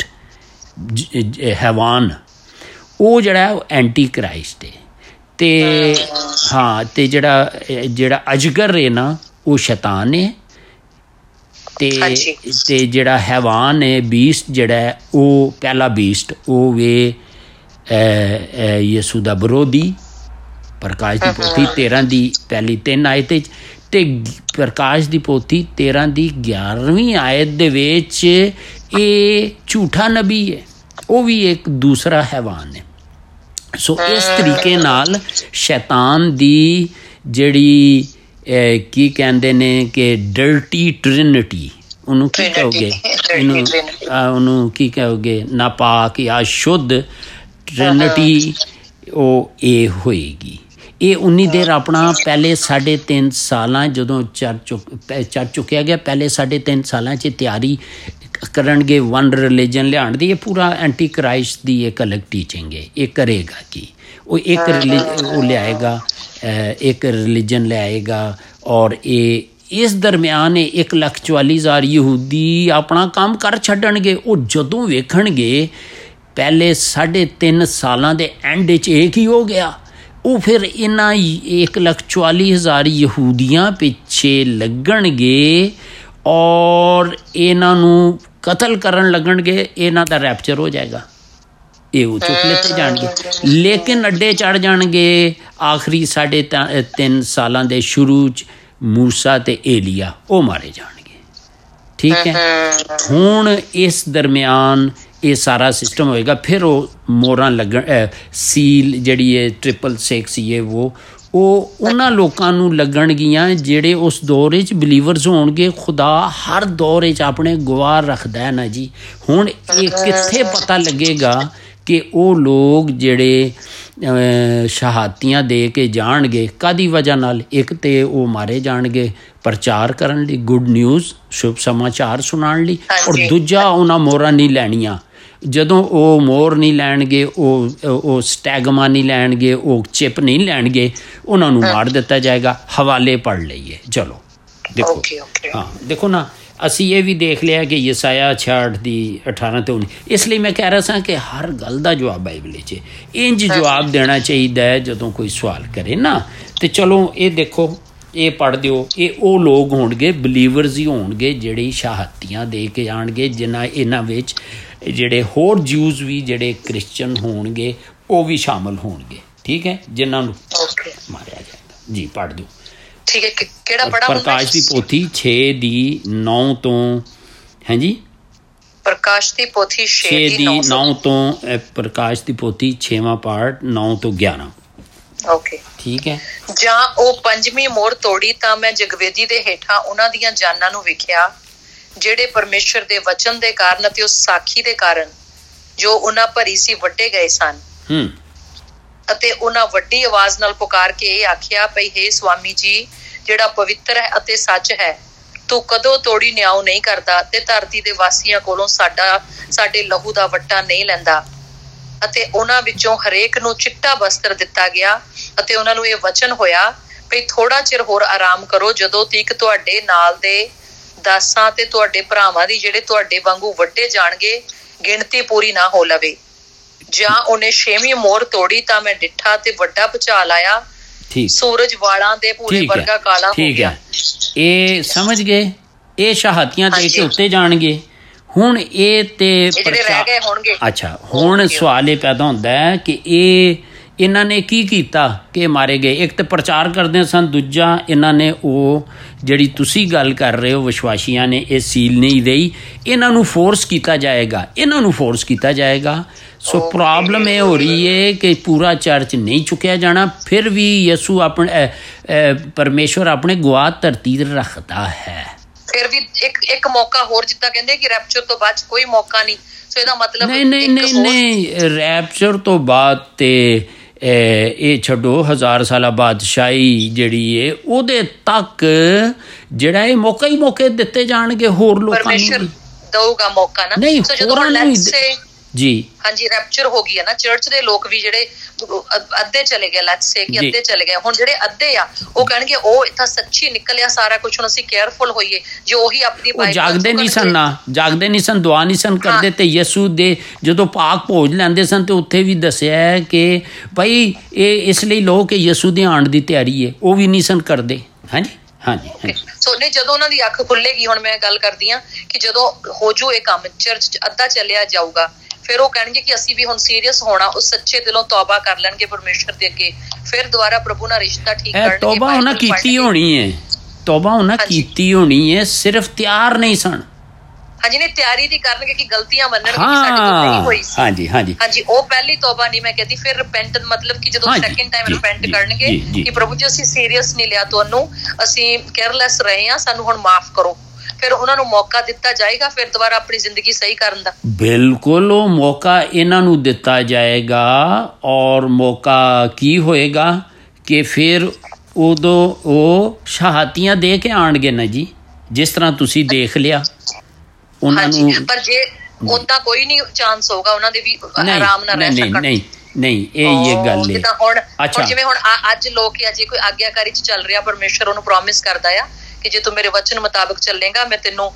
ਹੈਵਾਨ, ਉਹ ਜਿਹੜਾ ਉਹ ਐਂਟੀ ਕ੍ਰਾਈਸਟ ਹੈ। ਤੇ ਹਾਂ, ਤੇ ਜਿਹੜਾ ਜਿਹੜਾ ਅਜਗਰ ਹੈ ਨਾ ਉਹ ਸ਼ੈਤਾਨ ਹੈ, ਤੇ ਤੇ ਜਿਹੜਾ ਹੈਵਾਨ ਹੈ ਬੀਸਟ ਜਿਹੜਾ ਉਹ ਪਹਿਲਾ ਬੀਸਟ ਉਹ ਵੇ ਯਿਸੂ ਦਾ ਵਿਰੋਧੀ। ਪ੍ਰਕਾਸ਼ ਦੀ ਪੋਥੀ ਤੇਰਾਂ ਦੀ ਪਹਿਲੀ ਤਿੰਨ ਆਇਤ ਵਿੱਚ ਤੇ ਪ੍ਰਕਾਸ਼ ਦੀ ਪੋਥੀ ਤੇਰਾਂ ਦੀ ਗਿਆਰ੍ਹਵੀਂ ਆਇਤ ਦੇ ਵਿੱਚ ਇਹ ਝੂਠਾ ਨਬੀ ਹੈ, ਉਹ ਵੀ ਇੱਕ ਦੂਸਰਾ ਹੈਵਾਨ ਹੈ। ਸੋ ਇਸ ਤਰੀਕੇ ਨਾਲ ਸ਼ੈਤਾਨ ਦੀ ਜਿਹੜੀ ਕੀ ਕਹਿੰਦੇ ਨੇ ਕਿ ਡਰਟੀ ਟ੍ਰਿਨਿਟੀ, ਉਹਨੂੰ ਕੀ ਕਹੋਗੇ, ਇਹਨੂੰ ਉਹਨੂੰ ਕੀ ਕਹੋਗੇ, ਨਾਪਾਕ ਜਾਂ ਸ਼ੁੱਧ ਟ੍ਰਿਨਿਟੀ, ਉਹ ਇਹ ਹੋਏਗੀ। ਇਹ ਉਨੀ ਦੇਰ ਆਪਣਾ ਪਹਿਲੇ ਸਾਢੇ ਤਿੰਨ ਸਾਲਾਂ ਜਦੋਂ ਚੜ ਚੁੱਕ ਚੜ ਚੁੱਕਿਆ ਗਿਆ, ਪਹਿਲੇ ਸਾਢੇ ਤਿੰਨ ਸਾਲਾਂ 'ਚ ਤਿਆਰੀ ਕਰਨਗੇ ਵਨ ਰਿਲੀਜਨ ਲਿਆਉਣ ਦੀ। ਇਹ ਪੂਰਾ ਐਂਟੀ ਕ੍ਰਾਈਸਟ ਦੀ ਇੱਕ ਅਲੱਗ ਟੀਚਿੰਗ ਹੈ। ਇਹ ਕਰੇਗਾ ਕੀ, ਉਹ ਇੱਕ ਰਿਲੀ ਉਹ ਲਿਆਏਗਾ, ਇੱਕ ਰਿਲੀਜਨ ਲਿਆਏਗਾ। ਔਰ ਇਹ ਇਸ ਦਰਮਿਆਨ ਇੱਕ ਲੱਖ ਚੁਆਲੀ ਹਜ਼ਾਰ ਯਹੂਦੀ ਆਪਣਾ ਕੰਮ ਕਰ ਛੱਡਣਗੇ। ਉਹ ਜਦੋਂ ਵੇਖਣਗੇ ਪਹਿਲੇ ਸਾਢੇ ਤਿੰਨ ਸਾਲਾਂ ਦੇ ਐਂਡ 'ਚ ਇਹ ਕੀ ਹੋ ਗਿਆ, ਉਹ ਫਿਰ ਇਹਨਾਂ ਇੱਕ ਲੱਖ ਚੁਆਲੀ ਹਜ਼ਾਰ ਯਹੂਦੀਆਂ ਪਿੱਛੇ ਲੱਗਣਗੇ ਔਰ ਇਹਨਾਂ ਨੂੰ ਕਤਲ ਕਰਨ ਲੱਗਣਗੇ। ਇਹਨਾਂ ਦਾ ਰੈਪਚਰ ਹੋ ਜਾਏਗਾ, ਇਹ ਉਹ ਚੁੱਕ ਲਿੱਤੇ ਜਾਣਗੇ। ਲੇਕਿਨ ਅੱਡੇ ਚੜ੍ਹ ਜਾਣਗੇ ਆਖਰੀ ਸਾਢੇ ਤਿੰਨ ਸਾਲਾਂ ਦੇ ਸ਼ੁਰੂ 'ਚ ਮੂਸਾ ਤੇ ਏਲੀਆ, ਉਹ ਮਾਰੇ ਜਾਣਗੇ। ਠੀਕ ਹੈ, ਹੁਣ ਇਸ ਦਰਮਿਆਨ ਇਹ ਸਾਰਾ ਸਿਸਟਮ ਹੋਏਗਾ। ਫਿਰ ਉਹ ਮੋਹਰਾਂ ਲੱਗਣ, ਸੀਲ ਜਿਹੜੀ ਹੈ ਟ੍ਰਿਪਲ ਸਿਕਸ ਇਹ ਉਹ ਉਹ ਉਹਨਾਂ ਲੋਕਾਂ ਨੂੰ ਲੱਗਣਗੀਆਂ ਜਿਹੜੇ ਉਸ ਦੌਰ ਵਿੱਚ ਬਲੀਵਰਸ ਹੋਣਗੇ। ਖੁਦਾ ਹਰ ਦੌਰ ਵਿੱਚ ਆਪਣੇ ਗਵਾਹ ਰੱਖਦਾ ਹੈ ਨਾ ਜੀ। ਹੁਣ ਇਹ ਕਿੱਥੇ ਪਤਾ ਲੱਗੇਗਾ ਕਿ ਉਹ ਲੋਕ ਜਿਹੜੇ ਸ਼ਹਾਦਤੀਆਂ ਦੇ ਕੇ ਜਾਣਗੇ ਕਾਹਦੀ ਵਜ੍ਹਾ ਨਾਲ? ਇੱਕ ਤੇ ਉਹ ਮਾਰੇ ਜਾਣਗੇ ਪ੍ਰਚਾਰ ਕਰਨ ਲਈ, ਗੁੱਡ ਨਿਊਜ਼, ਸ਼ੁਭ ਸਮਾਚਾਰ ਸੁਣਾਉਣ ਲਈ, ਔਰ ਦੂਜਾ ਉਹਨਾਂ ਮੋਹਰਾਂ ਨਹੀਂ ਲੈਣੀਆਂ। ਜਦੋਂ ਉਹ ਮੋਹਰ ਨਹੀਂ ਲੈਣਗੇ, ਉਹ ਉਹ ਸਟੈਗਮਾ ਨਹੀਂ ਲੈਣਗੇ, ਉਹ ਚਿਪ ਨਹੀਂ ਲੈਣਗੇ, ਉਹਨਾਂ ਨੂੰ ਮਾਰ ਦਿੱਤਾ ਜਾਏਗਾ। ਹਵਾਲੇ ਪੜ੍ਹ ਲਈਏ ਚਲੋ। ਦੇਖੋ ਹਾਂ, ਦੇਖੋ ਨਾ, ਅਸੀਂ ਇਹ ਵੀ ਦੇਖ ਲਿਆ ਕਿ ਯਸਾਇਆ ਛਿਆਹਠ ਦੀ ਅਠਾਰਾਂ ਤੋਂ ਉੱਨੀ। ਇਸ ਲਈ ਮੈਂ ਕਹਿ ਰਿਹਾ ਸਾਂ ਕਿ ਹਰ ਗੱਲ ਦਾ ਜਵਾਬ ਬਾਈਬਲ ਵਿੱਚ ਇੰਝ ਜਵਾਬ ਦੇਣਾ ਚਾਹੀਦਾ ਹੈ ਜਦੋਂ ਕੋਈ ਸਵਾਲ ਕਰੇ ਨਾ। ਤੇ ਚਲੋ ਇਹ ਦੇਖੋ, ਇਹ ਪੜ੍ਹ ਦਿਓ। ਇਹ ਉਹ ਲੋਕ ਹੋਣਗੇ, ਬਲੀਵਰਸ ਹੀ ਹੋਣਗੇ, ਜਿਹੜੇ ਸ਼ਹਾਦਤੀਆਂ ਦੇ ਕੇ ਆਉਣਗੇ, ਜਿਨ੍ਹਾਂ ਇਹਨਾਂ ਵਿੱਚ ਜਿਹੜੇ ਹੋਰ ਜਿਊਜ਼ ਵੀ ਜਿਹੜੇ ਕ੍ਰਿਸਚਨ ਹੋਣਗੇ ਉਹ ਵੀ ਸ਼ਾਮਲ ਹੋਣਗੇ। ਠੀਕ ਹੈ, ਜਿਨ੍ਹਾਂ ਨੂੰ ਮਾਰਿਆ ਜਾਏਗਾ। ਜੀ ਪੜ੍ਹ ਦਿਓ। ਠੀਕ ਹੈ, ਕਿਹੜਾ ਪੜਾ? ਪ੍ਰਕਾਸ਼ ਦੀ ਪੋਥੀ ਛੇ ਦੀ ਨੌ ਤੋਂ। ਹਾਂਜੀ, ਪ੍ਰਕਾਸ਼ ਦੀ ਪੋਥੀ ਛੇ ਦੀ ਨੌ ਤੋਂ। ਪ੍ਰਕਾਸ਼ ਦੀ ਪੋਥੀ ਛੇਵਾਂ ਪਾਠ ਨੌ ਤੋਂ ਗਿਆਰਾਂ। ਓਕੇ, ਠੀਕ ਹੈ। ਜਾਂ ਉਹ ਪੰਜਵੀਂ ਮੋਹਰ ਤੋੜੀ ਤਾਂ ਮੈਂ ਜਗਵੇਦੀ ਦੇ ਹੇਠਾਂ ਉਹਨਾਂ ਦੀਆਂ ਜਾਨਾਂ ਨੂੰ ਵੇਖਿਆ, ਜਿਹੜੇ ਪਰਮੇਸ਼ਰ ਦੇ ਵਚਨ ਦੇ ਕਾਰਨ ਅਤੇ ਉਸ ਸਾਖੀ ਦੇ ਕਾਰਨ ਜੋ ਉਹਨਾਂ ਭਰੀ ਸੀ ਵੱਢੇ ਗਏ ਸਨ। ਹੂੰ ਅਤੇ ਉਹਨਾਂ ਵੱਡੀ ਆਵਾਜ਼ ਨਾਲ ਪੁਕਾਰ ਕੇ ਇਹ ਆਖਿਆ, ਭਈ ਹੇ ਸੁਆਮੀ ਜੀ, ਜਿਹੜਾ ਪਵਿੱਤਰ ਹੈ ਅਤੇ ਸੱਚ ਹੈ, ਤੂੰ ਕਦੋਂ ਤੋੜੀ ਨਿਆਂ ਨਹੀਂ ਕਰਦਾ ਤੇ ਧਰਤੀ ਦੇ ਵਾਸੀਆਂ ਕੋਲੋਂ ਸਾਡਾ ਸਾਡੇ ਲਹੂ ਦਾ ਵੱਟਾ ਨਹੀਂ ਲੈਂਦਾ। ਅਤੇ ਉਹਨਾਂ ਵਿੱਚੋਂ ਹਰੇਕ ਨੂੰ ਚਿੱਟਾ ਬਸਤਰ ਦਿੱਤਾ ਗਿਆ ਅਤੇ ਉਹਨਾਂ ਨੂੰ ਇਹ ਵਚਨ ਹੋਇਆ, ਭਈ ਥੋੜਾ ਚਿਰ ਹੋਰ ਆਰਾਮ ਕਰੋ, ਜਦੋਂ ਤੀਕ ਤੁਹਾਡੇ ਨਾਲ ਦੇ ਦਾਸਾਂ ਤੇ ਤੁਹਾਡੇ ਭਰਾਵਾਂ ਦੀ ਜਿਹੜੇ ਤੁਹਾਡੇ ਵਾਂਗੂ ਵੱਢੇ ਜਾਣਗੇ ਗਿਣਤੀ ਪੂਰੀ ਨਾ ਹੋ ਲਵੇ। ਜਾਂ ਉਹਨੇ ਛੇਵੀਂ ਮੋਹਰ ਤੋੜੀ ਤਾਂ ਮੈਂ ਡਿੱਠਾ ਤੇ ਵੱਡਾ ਭੁਚਾਲ ਆਇਆ, ਸੂਰਜ ਵਾਲਾਂ ਦੇ ਭੂਰੇ ਵਰਗਾ ਕਾਲਾ ਹੋ ਗਿਆ। ਇਹ ਸਮਝ ਗਏ? ਇਹ ਸ਼ਹਾਦਤੀਆਂ ਦੇ ਕੇ ਉੱਤੇ ਜਾਣਗੇ। ਹੁਣ ਇਹ ਤੇ ਅੱਛਾ, ਹੁਣ ਸਵਾਲ ਇਹ ਪੈਦਾ ਹੁੰਦਾ ਹੈ ਕਿ ਇਹ ਇਹਨਾਂ ਨੇ ਕੀ ਕੀਤਾ ਕਿ ਮਾਰੇ ਗਏ? ਇੱਕ ਤਾਂ ਪ੍ਰਚਾਰ ਕਰਦੇ ਸਨ, ਦੂਜਾ ਇਹਨਾਂ ਨੇ ਉਹ ਜਿਹੜੀ ਤੁਸੀਂ ਗੱਲ ਕਰ ਰਹੇ ਹੋ ਵਿਸ਼ਵਾਸੀਆਂ ਨੇ ਇਹ ਸੀਲ ਨਹੀਂ ਰਹੀ, ਇਹਨਾਂ ਨੂੰ ਫੋਰਸ ਕੀਤਾ ਜਾਏਗਾ, ਇਹਨਾਂ ਨੂੰ ਫੋਰਸ ਕੀਤਾ ਜਾਏਗਾ। ਸੋ ਪ੍ਰੋਬਲਮ ਇਹ ਹੋ ਰਹੀ ਹੈ ਕਿ ਪੂਰਾ ਚਰਚ ਨਹੀਂ ਚੁੱਕਿਆ ਜਾਣਾ, ਫਿਰ ਵੀ ਯਸੂ ਆਪਣੇ ਪਰਮੇਸ਼ਵਰ ਆਪਣੇ ਗਵਾਹ ਧਰਤੀ ਰੱਖਦਾ ਹੈ। ਫਿਰ ਵੀ ਇੱਕ ਇੱਕ ਮੌਕਾ ਹੋਰ, ਜਿੱਦਾਂ ਕਹਿੰਦੇ ਕਿ ਰੈਪਚਰ ਤੋਂ ਬਾਅਦ ਕੋਈ ਮੌਕਾ ਨਹੀਂ। ਸੋ ਇਹਦਾ ਮਤਲਬ ਨਹੀਂ ਨਹੀਂ ਨਹੀਂ ਨਹੀਂ ਰੈਪਚਰ ਤੋਂ ਬਾਅਦ ਤੇ ਇਹ ਛੱਡੋ, ਹਜ਼ਾਰ ਸਾਲਾ ਬਾਦਸ਼ਾਹੀ ਜਿਹੜੀ ਹੈ ਉਹਦੇ ਤੱਕ ਜਿਹੜਾ ਇਹ ਮੌਕਾ ਹੀ ਮੌਕੇ ਦਿੱਤੇ ਜਾਣਗੇ ਹੋਰ ਲੋਕਾਂ ਨੂੰ। ਦਊਗਾ ਮੌਕਾ ਨਾ। ਨਹੀਂ ਹੋਰਾਂ ਨੂੰ ਜੀ। ਹਾਂਜੀ, ਰੈਪਚਰ ਹੋ ਗਈ ਹੈ ਨਾ, ਚਰਚ ਦੇ ਲੋਕ ਵੀ ਜਿਹੜੇ ਅੱਧੇ ਚਲੇ ਗਏ, ਲੈਟਸ ਸੇ ਕਿ ਅੱਧੇ ਚਲੇ ਗਏ, ਹੁਣ ਜਿਹੜੇ ਅੱਧੇ ਆ ਉਹ ਕਹਿਣਗੇ ਉਹ ਇੱਥਾ ਸੱਚੀ ਨਿਕਲਿਆ ਸਾਰਾ ਕੁਝ, ਹੁਣ ਅਸੀਂ ਕੇਅਰਫੁਲ ਹੋਈਏ। ਜੇ ਉਹੀ ਆਪਣੀ ਬਾਈਬਲ ਜਾਗਦੇ ਨਹੀਂ ਸਨ ਨਾ, ਜਾਗਦੇ ਨਹੀਂ ਸਨ, ਦੁਆ ਨਹੀਂ ਸਨ ਕਰਦੇ। ਤੇ ਯਸੂ ਦੇ ਜਦੋਂ ਪਾਕ ਭੋਜ ਲੈਂਦੇ ਸਨ ਤੇ ਉੱਥੇ ਵੀ ਦੱਸਿਆ ਕਿ ਭਾਈ ਇਹ ਇਸ ਲਈ ਲੋ ਕਿ ਯਸੂ ਦੇ ਆਉਣ ਦੀ ਤਿਆਰੀ ਹੈ, ਉਹ ਵੀ ਨਹੀਂ ਸਨ ਕਰਦੇ। ਹਾਂਜੀ ਹਾਂਜੀ। ਸੋ ਨਹੀਂ, ਜਦੋਂ ਉਹਨਾਂ ਦੀ ਅੱਖ ਖੁੱਲੇਗੀ, ਹੁਣ ਮੈਂ ਗੱਲ ਕਰਦੀ ਹਾਂ ਕਿ ਜਦੋਂ ਹੋ ਜੂ ਇਹ ਕੰਮ, ਚਰਚ ਚ ਅੱਧਾ ਚੱਲਿਆ ਜਾਊਗਾ, ਫਿਰ ਉਹ ਕਹਿਣਗੇ ਕਿ ਅਸੀਂ ਵੀ ਹੁਣ ਸੀਰੀਅਸ ਹੋਣਾ, ਉਹ ਸੱਚੇ ਦਿਲੋਂ ਤੌਬਾ ਕਰ ਲੈਣਗੇ ਪਰਮੇਸ਼ਰ ਦੇ ਅੱਗੇ, ਫਿਰ ਦੁਬਾਰਾ ਪ੍ਰਭੂ ਨਾਲ ਰਿਸ਼ਤਾ ਠੀਕ ਕਰਨਗੇ। ਤੌਬਾ ਉਹਨਾਂ ਕੀਤੀ ਹੋਣੀ ਹੈ, ਤੌਬਾ ਉਹਨਾਂ ਕੀਤੀ ਹੋਣੀ ਹੈ, ਸਿਰਫ ਤਿਆਰ ਨਹੀਂ ਸਨ। ਹਾਂਜੀ, ਨਹੀਂ ਤਿਆਰੀ ਦੀ ਕਰਨਗੇ ਕਿ ਗਲਤੀਆਂ ਮੰਨਣਗੇ ਕਿ ਸਾਡੇ ਤੋਂ ਨਹੀਂ ਹੋਈ ਸੀ। ਹਾਂਜੀ ਹਾਂਜੀ ਹਾਂਜੀ, ਉਹ ਪਹਿਲੀ ਤੌਬਾ ਨਹੀਂ ਮੈਂ ਕਹਿੰਦੀ, ਫਿਰ ਰਿਪੈਂਟ ਮਤਲਬ ਕਿ ਜਦੋਂ ਸੈਕਿੰਡ ਟਾਈਮ ਰਿਪੈਂਟ ਕਰਨਗੇ ਕਿ ਪ੍ਰਭੂ ਜੀ ਅਸੀਂ ਸੀਰੀਅਸ ਨਹੀਂ ਲਿਆ ਤੁਹਾਨੂੰ, ਅਸੀਂ ਕੇਅਰਲੈਸ ਰਹੇ ਹਾਂ, ਸਾਨੂੰ ਹੁਣ ਮਾਫ ਕਰੋ। ਫਿਰ ਉਹਨਾਂ ਨੂੰ ਮੌਕਾ ਦਿੱਤਾ ਜਾਏਗਾ ਫਿਰ ਦੁਬਾਰਾ ਆਪਣੀ ਜ਼ਿੰਦਗੀ ਸਹੀ ਕਰਨ ਦਾ। ਬਿਲਕੁਲ, ਉਹ ਮੌਕਾ ਇਹਨਾਂ ਨੂੰ ਦਿੱਤਾ ਜਾਏਗਾ। ਔਰ ਮੌਕਾ ਕੀ ਹੋਏਗਾ ਕਿ ਫਿਰ ਉਦੋਂ ਉਹ ਸ਼ਹਾਦਤੀਆਂ ਦੇ ਕੇ ਆਉਣਗੇ ਨਾ ਜੀ, ਜਿਸ ਤਰ੍ਹਾਂ ਤੁਸੀਂ ਦੇਖ ਲਿਆ ਉਹਨਾਂ ਨੂੰ। ਪਰ ਜੇ ਉਦਾਂ ਕੋਈ ਨਹੀਂ ਚਾਂਸ ਹੋਗਾ ਉਹਨਾਂ ਦੇ ਵੀ ਆਰਾਮ ਨਾਲ ਰਹਿ ਸਕਣ। ਨਹੀਂ ਨਹੀਂ, ਇਹ ਇਹ ਗੱਲ ਹੈ। ਹੁਣ ਜਿਵੇਂ ਹੁਣ ਅੱਜ ਲੋਕ ਆ, ਜੇ ਕੋਈ ਆਗਿਆਕਾਰੀ ਚ ਚੱਲ ਰਿਹਾ, ਪਰਮੇਸ਼ਰ ਉਹਨੂੰ ਪ੍ਰੋਮਿਸ ਕਰਦਾ ਆ ਕਿ ਜੇ ਤੂੰ ਮੇਰੇ ਵਚਨ ਮੁਤਾਬਕ ਚੱਲੇਗਾ ਮੈਂ ਤੈਨੂੰ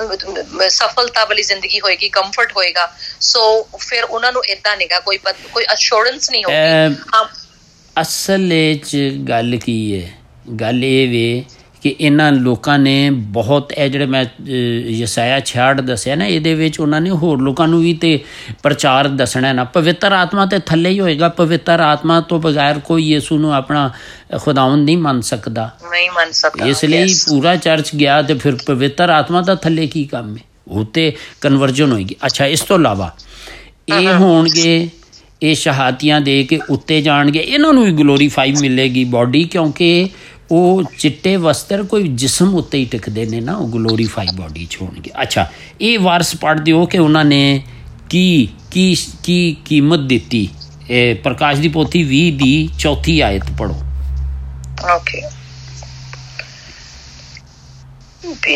ਸਫਲਤਾ ਵਾਲੀ ਜ਼ਿੰਦਗੀ ਹੋਏਗੀ, ਕੰਫਰਟ ਹੋਏਗਾ। ਸੋ ਫਿਰ ਉਹਨਾਂ ਨੂੰ ਏਦਾਂ ਨਹੀਂਗਾ, ਕੋਈ ਕੋਈ ਅਸ਼ੋਰੈਂਸ ਨਹੀਂ ਹੋਊਗੀ। ਅਸਲ ਚ ਗੱਲ ਕੀ ਹੈ, ਗੱਲ ਇਹ ਵੇ ਕਿ ਇਹਨਾਂ ਲੋਕਾਂ ਨੇ ਬਹੁਤ, ਇਹ ਜਿਹੜੇ ਮੈਂ ਯਸਾਇਆ ਛਿਆਹਠ ਦੱਸਿਆ ਨਾ, ਇਹਦੇ ਵਿੱਚ ਉਹਨਾਂ ਨੇ ਹੋਰ ਲੋਕਾਂ ਨੂੰ ਵੀ ਤੇ ਪ੍ਰਚਾਰ ਦੱਸਣਾ ਨਾ। ਪਵਿੱਤਰ ਆਤਮਾ ਤੇ ਥੱਲੇ ਹੀ ਹੋਏਗਾ, ਪਵਿੱਤਰ ਆਤਮਾ ਤੋਂ ਬਗੈਰ ਕੋਈ ਯਿਸੂ ਨੂੰ ਆਪਣਾ ਖੁਦਾਵੰਦ ਨਹੀਂ ਮੰਨ ਸਕਦਾ, ਨਹੀਂ ਮੰਨ ਸਕਦਾ। ਇਸ ਲਈ ਪੂਰਾ ਚਰਚ ਗਿਆ ਤੇ ਫਿਰ ਪਵਿੱਤਰ ਆਤਮਾ ਦਾ ਥੱਲੇ ਕੀ ਕੰਮ ਹੈ, ਉਹ ਤੇ ਕਨਵਰਜਨ ਹੋਏਗੀ। ਅੱਛਾ, ਇਸ ਤੋਂ ਇਲਾਵਾ ਇਹ ਹੋਣਗੇ, ਇਹ ਸ਼ਹਾਦਤੀਆਂ ਦੇ ਕੇ ਉੱਤੇ ਜਾਣਗੇ, ਇਹਨਾਂ ਨੂੰ ਵੀ ਗਲੋਰੀਫਾਈ ਮਿਲੇਗੀ ਬਾਡੀ, ਕਿਉਂਕਿ ਉਹ ਚਿੱਟੇ ਵਸਤਰ ਕੋਈ ਜਿਸਮ ਉੱਤੇ ਹੀ ਟਿਕਦੇ ਨੇ ਨਾ, ਉਹ ਗਲੋਰੀਫਾਈ ਬਾਡੀ 'ਚ ਹੋਣਗੇ। ਅੱਛਾ, ਇਹ ਵਾਰਸ ਪੜ੍ਹ ਦਿਓ ਕਿ ਉਹਨਾਂ ਨੇ ਕੀ ਕੀ ਕੀ ਕੀਮਤ ਦਿੱਤੀ। ਇਹ ਪ੍ਰਕਾਸ਼ ਦੀ ਪੋਥੀ ਵੀਹ ਦੀ ਚੌਥੀ ਆਇਤ ਪੜ੍ਹੋ। ਓਕੇ,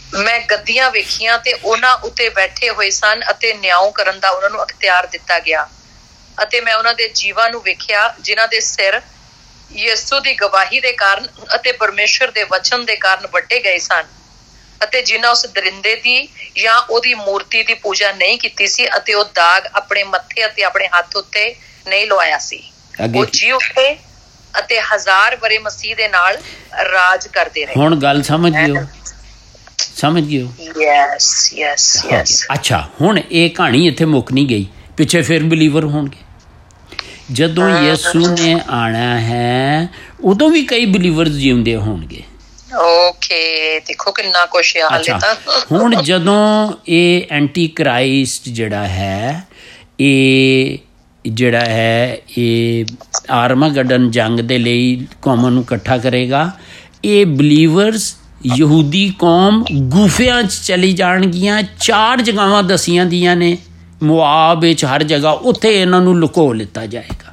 ਮੈਂ ਗੱਦੀਆਂ ਵੇਖੀਆਂ ਤੇ ਉਹਨਾਂ ਉੱਤੇ ਬੈਠੇ ਹੋਏ ਸਨ ਅਤੇ ਨਿਆਂ ਕਰਨ ਦਾ ਉਹਨਾਂ ਨੂੰ ਅਖਤਿਆਰ ਦਿੱਤਾ ਗਿਆ ਅਤੇ ਮੈਂ ਉਹਨਾਂ ਦੇ ਜੀਵਾਂ ਨੂੰ ਵੇਖਿਆ ਜਿਨ੍ਹਾਂ ਦੇ ਸਿਰ ਯਿਸੂ ਦੀ ਗਵਾਹੀ ਦੇ ਕਾਰਨ ਅਤੇ ਪਰਮੇਸ਼ਰ ਦੇ ਵਚਨ ਦੇ ਕਾਰਨ ਵੱਢੇ ਗਏ ਸਨ ਅਤੇ ਜਿਨ੍ਹਾਂ ਉਸ ਦਰਿੰਦੇ ਦੀ ਜਾਂ ਉਹਦੀ ਮੂਰਤੀ ਦੀ ਪੂਜਾ ਨਹੀਂ ਕੀਤੀ ਸੀ ਅਤੇ ਉਹ ਦਾਗ ਆਪਣੇ ਮੱਥੇ ਅਤੇ ਆਪਣੇ ਹੱਥ ਉੱਤੇ ਨਹੀਂ ਲਵਾਇਆ ਸੀ। ਉਹ ਜੀ ਉੱਠੇ ਅਤੇ ਹਜ਼ਾਰ ਵਰੇ ਮਸੀਹ ਦੇ ਨਾਲ ਰਾਜ ਕਰਦੇ ਰਹੇ। ਹੁਣ ਗੱਲ ਸਮਝ ਗਿਓ ਸਮਝ ਗਿਓ ਯੈਸ ਯੈਸ ਯੈਸ ਅੱਛਾ ਹੁਣ ਇਹ ਕਹਾਣੀ ਇੱਥੇ ਮੁੱਕ ਨਹੀਂ ਗਈ, ਪਿੱਛੇ ਫਿਰ ਬਿਲੀਵਰ ਹੋਣਗੇ। ਜਦੋਂ ਯਿਸੂ ਨੇ ਆਣਾ ਹੈ ਉਦੋਂ ਵੀ ਕਈ ਬਿਲੀਵਰਸ ਜਿਉਂਦੇ ਹੋਣਗੇ। ਓਕੇ ਦੇਖੋ ਕਿੰਨਾ ਕੁਛ ਹੈ ਹਾਲੇ ਤਾਂ। ਹੁਣ ਜਦੋਂ ਇਹ ਐਂਟੀ ਕ੍ਰਾਈਸਟ ਜਿਹੜਾ ਹੈ ਇਹ ਜਿਹੜਾ ਹੈ ਇਹ ਆਰਮਾਗਡਨ ਜੰਗ ਦੇ ਲਈ ਕੌਮਾਂ ਨੂੰ ਇਕੱਠਾ ਕਰੇਗਾ। ਇਹ ਬਿਲੀਵਰਸ ਯਹੂਦੀ ਕੌਮ ਗੁਫਿਆਂ 'ਚ ਚਲੀ ਜਾਣਗੀਆਂ। ਚਾਰ ਜਗ੍ਹਾਵਾਂ ਦਸੀਆਂ ਦੀਆਂ ਨੇ ਮੁਆਬ ਵਿੱਚ, ਹਰ ਜਗ੍ਹਾ ਉੱਥੇ ਇਹਨਾਂ ਨੂੰ ਲੁਕੋ ਲਿੱਤਾ ਜਾਏਗਾ।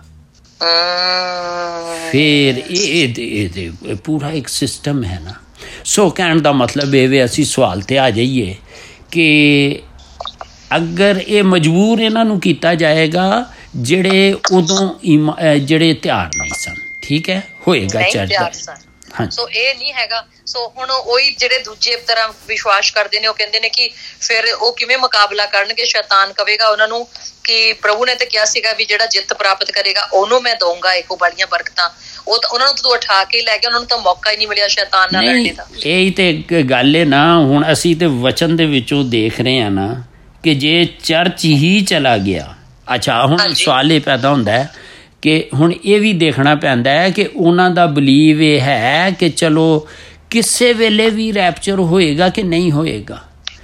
ਫਿਰ ਇਹ ਇਹ ਪੂਰਾ ਇੱਕ ਸਿਸਟਮ ਹੈ ਨਾ। ਸੋ ਕਹਿਣ ਦਾ ਮਤਲਬ ਇਹ ਵੀ ਅਸੀਂ ਸਵਾਲ 'ਤੇ ਆ ਜਾਈਏ ਕਿ ਅਗਰ ਇਹ ਮਜਬੂਰ ਇਹਨਾਂ ਨੂੰ ਕੀਤਾ ਜਾਏਗਾ ਜਿਹੜੇ ਉਦੋਂ ਜਿਹੜੇ ਤਿਆਰ ਨਹੀਂ ਸਨ, ਠੀਕ ਹੈ, ਹੋਏਗਾ ਚਰਚ। ਹਾਂ ਸੋ ਇਹ ਨਹੀਂ ਹੈਗਾ। ਸੋ ਹੁਣ ਉਹੀ ਜਿਹੜੇ ਦੂਜੇ ਤਰ੍ਹਾਂ ਵਿਸ਼ਵਾਸ ਕਰਦੇ ਨੇ ਉਹ ਕਹਿੰਦੇ ਨੇ ਕਿ ਫਿਰ ਉਹ ਕਿਵੇਂ ਮੁਕਾਬਲਾ ਕਰਨਗੇ। ਸ਼ੈਤਾਨ ਕਵੇਗਾ ਉਹਨਾਂ ਨੂੰ ਕਿ ਪ੍ਰਭੂ ਨੇ ਤਾਂ ਕਿਹਾ ਸੀਗਾ ਵੀ ਜਿਹੜਾ ਜਿੱਤ ਪ੍ਰਾਪਤ ਕਰੇਗਾ ਉਹਨੂੰ ਮੈਂ ਦਊਂਗਾ ਇਹੋ ਬੜੀਆਂ ਬਰਕਤਾਂ। ਉਹ ਤਾਂ ਉਹਨਾਂ ਨੂੰ ਤੂੰ ਉਠਾ ਕੇ ਲੈ ਗਿਆ, ਉਹਨਾਂ ਨੂੰ ਤਾਂ ਮੌਕਾ ਹੀ ਨਹੀਂ ਮਿਲਿਆ ਸ਼ੈਤਾਨ ਨਾਲ ਲੜਨੇ ਦਾ। ਇਹੀ ਤੇ ਗੱਲ ਹੈ ਨਾ। ਹੁਣ ਅਸੀਂ ਤੇ ਵਚਨ ਦੇ ਵਿੱਚੋਂ ਦੇਖ ਰਹੇ ਹਾਂ ਨਾ ਕਿ ਜੇ ਚਰਚ ਹੀ ਚਲਾ ਗਿਆ, ਅੱਛਾ ਹੁਣ ਸਵਾਲ ਇਹ ਪੈਦਾ ਹੁੰਦਾ ਹੈ ਕਿ ਹੁਣ ਇਹ ਵੀ ਦੇਖਣਾ ਪੈਂਦਾ ਹੈ ਕਿ ਉਹਨਾਂ ਦਾ ਬਲੀਵ ਇਹ ਹੈ ਕਿ ਚਲੋ ਕਿਸੇ ਵੇਲੇ ਵੀ ਰੈਪਚਰ ਹੋਏਗਾ ਕਿ ਨਹੀਂ ਹੋਏਗਾ।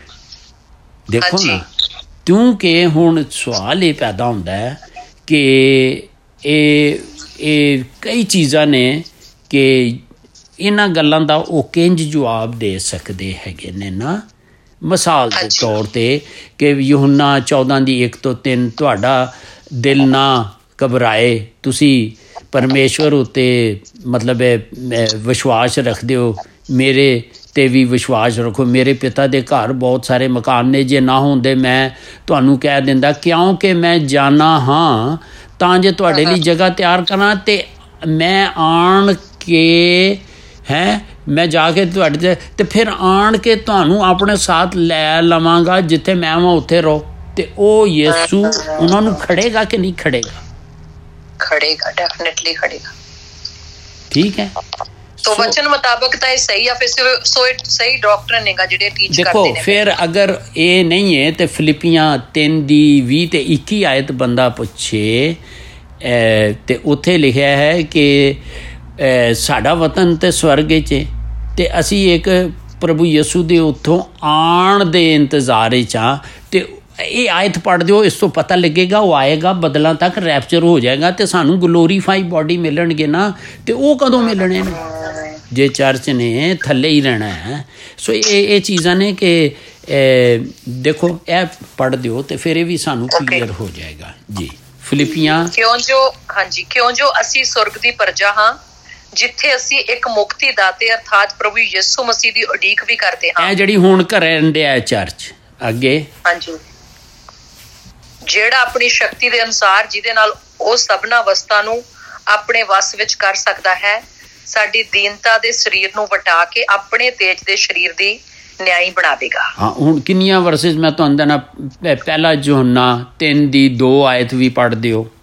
ਦੇਖੋ ਨਾ, ਕਿਉਂਕਿ ਹੁਣ ਸਵਾਲ ਇਹ ਪੈਦਾ ਹੁੰਦਾ ਹੈ ਕਿ ਇਹ ਇਹ ਕਈ ਚੀਜ਼ਾਂ ਨੇ ਕਿ ਇਹਨਾਂ ਗੱਲਾਂ ਦਾ ਉਹ ਕਿੰਜ ਜਵਾਬ ਦੇ ਸਕਦੇ ਹੈਗੇ ਨੇ ਨਾ। ਮਿਸਾਲ ਦੇ ਤੌਰ 'ਤੇ ਕਿ ਯੂਹੰਨਾ ਚੌਦਾਂ ਦੀ ਇੱਕ ਤੋਂ ਤਿੰਨ ਤੁਹਾਡਾ ਦਿਲ ਨਾ ਘਬਰਾਏ, ਤੁਸੀਂ ਪਰਮੇਸ਼ਵਰ ਉੱਤੇ ਮਤਲਬ ਵਿਸ਼ਵਾਸ ਰੱਖਦੇ ਹੋ, ਮੇਰੇ 'ਤੇ ਵੀ ਵਿਸ਼ਵਾਸ ਰੱਖੋ। ਮੇਰੇ ਪਿਤਾ ਦੇ ਘਰ ਬਹੁਤ ਸਾਰੇ ਮਕਾਨ ਨੇ, ਜੇ ਨਾ ਹੁੰਦੇ ਮੈਂ ਤੁਹਾਨੂੰ ਕਹਿ ਦਿੰਦਾ, ਕਿਉਂਕਿ ਮੈਂ ਜਾਣਾ ਹਾਂ ਤਾਂ ਜੇ ਤੁਹਾਡੇ ਲਈ ਜਗ੍ਹਾ ਤਿਆਰ ਕਰਾਂ ਅਤੇ ਮੈਂ ਆਣ ਕੇ ਹੈ ਮੈਂ ਜਾ ਕੇ ਤੁਹਾਡੇ 'ਤੇ ਅਤੇ ਫਿਰ ਆਣ ਕੇ ਤੁਹਾਨੂੰ ਆਪਣੇ ਸਾਥ ਲੈ ਲਵਾਂਗਾ, ਜਿੱਥੇ ਮੈਂ ਵਾਂ ਉੱਥੇ ਰਹੋ। ਅਤੇ ਉਹ ਯਿਸੂ ਉਹਨਾਂ ਨੂੰ ਖੜੇਗਾ ਕਿ ਨਹੀਂ ਖੜੇਗਾ? ਖੜੇਗਾ, ਡੈਫੀਨਿਟਲੀ ਖੜੇਗਾ। ਠੀਕ ਹੈ। तो वचन मुताबिक ਤਾਂ ਇਹ ਸਹੀ ਆ। ਫਿਰ ਸੋ ਇਹ ਸਹੀ ਡਾਕਟਰ ਨੇਗਾ ਜਿਹੜੇ ਟੀਚ ਕਰਦੇ ਨੇ। ਦੇਖੋ ਫਿਰ ਅਗਰ ਇਹ ਨਹੀਂ ਹੈ ਤੇ ਫਿਲਿਪੀਆਂ ਤਿੰਨ ਦੀ ਵੀਹ ਤੇ ਇੱਕੀ ਆਇਤ ਬੰਦਾ ਪੁੱਛੇ ਤੇ ਉੱਥੇ ਲਿਖਿਆ ਹੈ ਕਿ ਸਾਡਾ ਵਤਨ ਤੇ ਸਵਰਗ 'ਚ ਤੇ ਅਸੀਂ ਇੱਕ ਪ੍ਰਭੂ ਯਿਸੂ ਦੇ ਉੱਥੋਂ ਆਉਣ ਦੇ ਇੰਤਜ਼ਾਰ 'ਚ ਹਾਂ। ਤੇ ਇਹ ਆਇਤ ਪੜ੍ਹ ਦਿਓ, ਇਸ ਤੋਂ ਪਤਾ ਲੱਗੇਗਾ ਉਹ ਆਏਗਾ, ਬਦਲਾਂ ਤੱਕ ਰੈਪਚਰ ਹੋ ਜਾਏਗਾ ਤੇ ਸਾਨੂੰ ਗਲੋਰੀਫਾਈ ਬੋਡੀ ਮਿਲਣਗੇ ਨਾ। ਤੇ ਉਹ ਕਦੋਂ ਮਿਲਣੇ ਨੇ? ਜੇ ਚਰਚ ਨੇ ਥੱਲੇ ਹੀ ਰਹਿਣਾ ਹੈ। ਸੋ ਇਹ ਇਹ ਚੀਜ਼ਾਂ ਨੇ ਕਿ ਦੇਖੋ ਇਹ ਪੜ੍ਹ ਦਿਓ ਤੇ ਫਿਰ ਇਹ ਵੀ ਸਾਨੂੰ ਕਲੀਅਰ ਹੋ ਜਾਏਗਾ ਜੀ। ਫਿਲਿਪੀਆਂ ਕਿਉਂ ਜੋ ਹਾਂਜੀ ਕਿਉਂ ਜੋ ਅਸੀਂ ਸੁਰਗ ਦੀ ਪ੍ਰਜਾ ਹਾਂ, ਜਿੱਥੇ ਅਸੀਂ ਇੱਕ ਮੁਕਤੀ ਦਾਤੇ ਅਰਥਾਤ ਪ੍ਰਭੂ ਯਿਸੂ ਮਸੀਹ ਦੀ ਉਡੀਕ ਵੀ ਕਰਦੇ ਹਾਂ। ਇਹ ਜਿਹੜੀ ਹੁਣ ਕਰਨ ਡਿਆ ਚਰਚ ਅੱਗੇ, ਹਾਂਜੀ, ਜਿਹੜਾ ਆਪਣੀ ਸ਼ਕਤੀ ਦੇ ਅਨੁਸਾਰ ਜਿਹਦੇ ਨਾਲ ਉਹ ਸਭਨਾ ਵਸਤਾਂ ਨੂੰ ਆਪਣੇ ਵੱਸ ਵਿੱਚ ਕਰ ਸਕਦਾ ਹੈ, ਸਾਡੀ ਦੀਨਤਾ ਦੇ ਸਰੀਰ ਨੂੰ ਵਟਾ ਕੇ ਆਪਣੇ ਤੇਜ ਦੇ ਸਰੀਰ ਦੀ ਨਿਆਈ ਬਣਾ ਦੇਗਾ। ਹਾਂ ਹੁਣ ਕਿੰਨੀਆਂ ਵਰਸਿਸ ਮੈਂ ਤੁਹਾਨੂੰ ਦੇਣਾ, ਪਹਿਲਾ ਯੋਹੰਨਾ ਤਿੰਨ ਦੀ ਦੋ ਆਇਤ ਵੀ ਪੜ੍ਹ ਦਿਓ।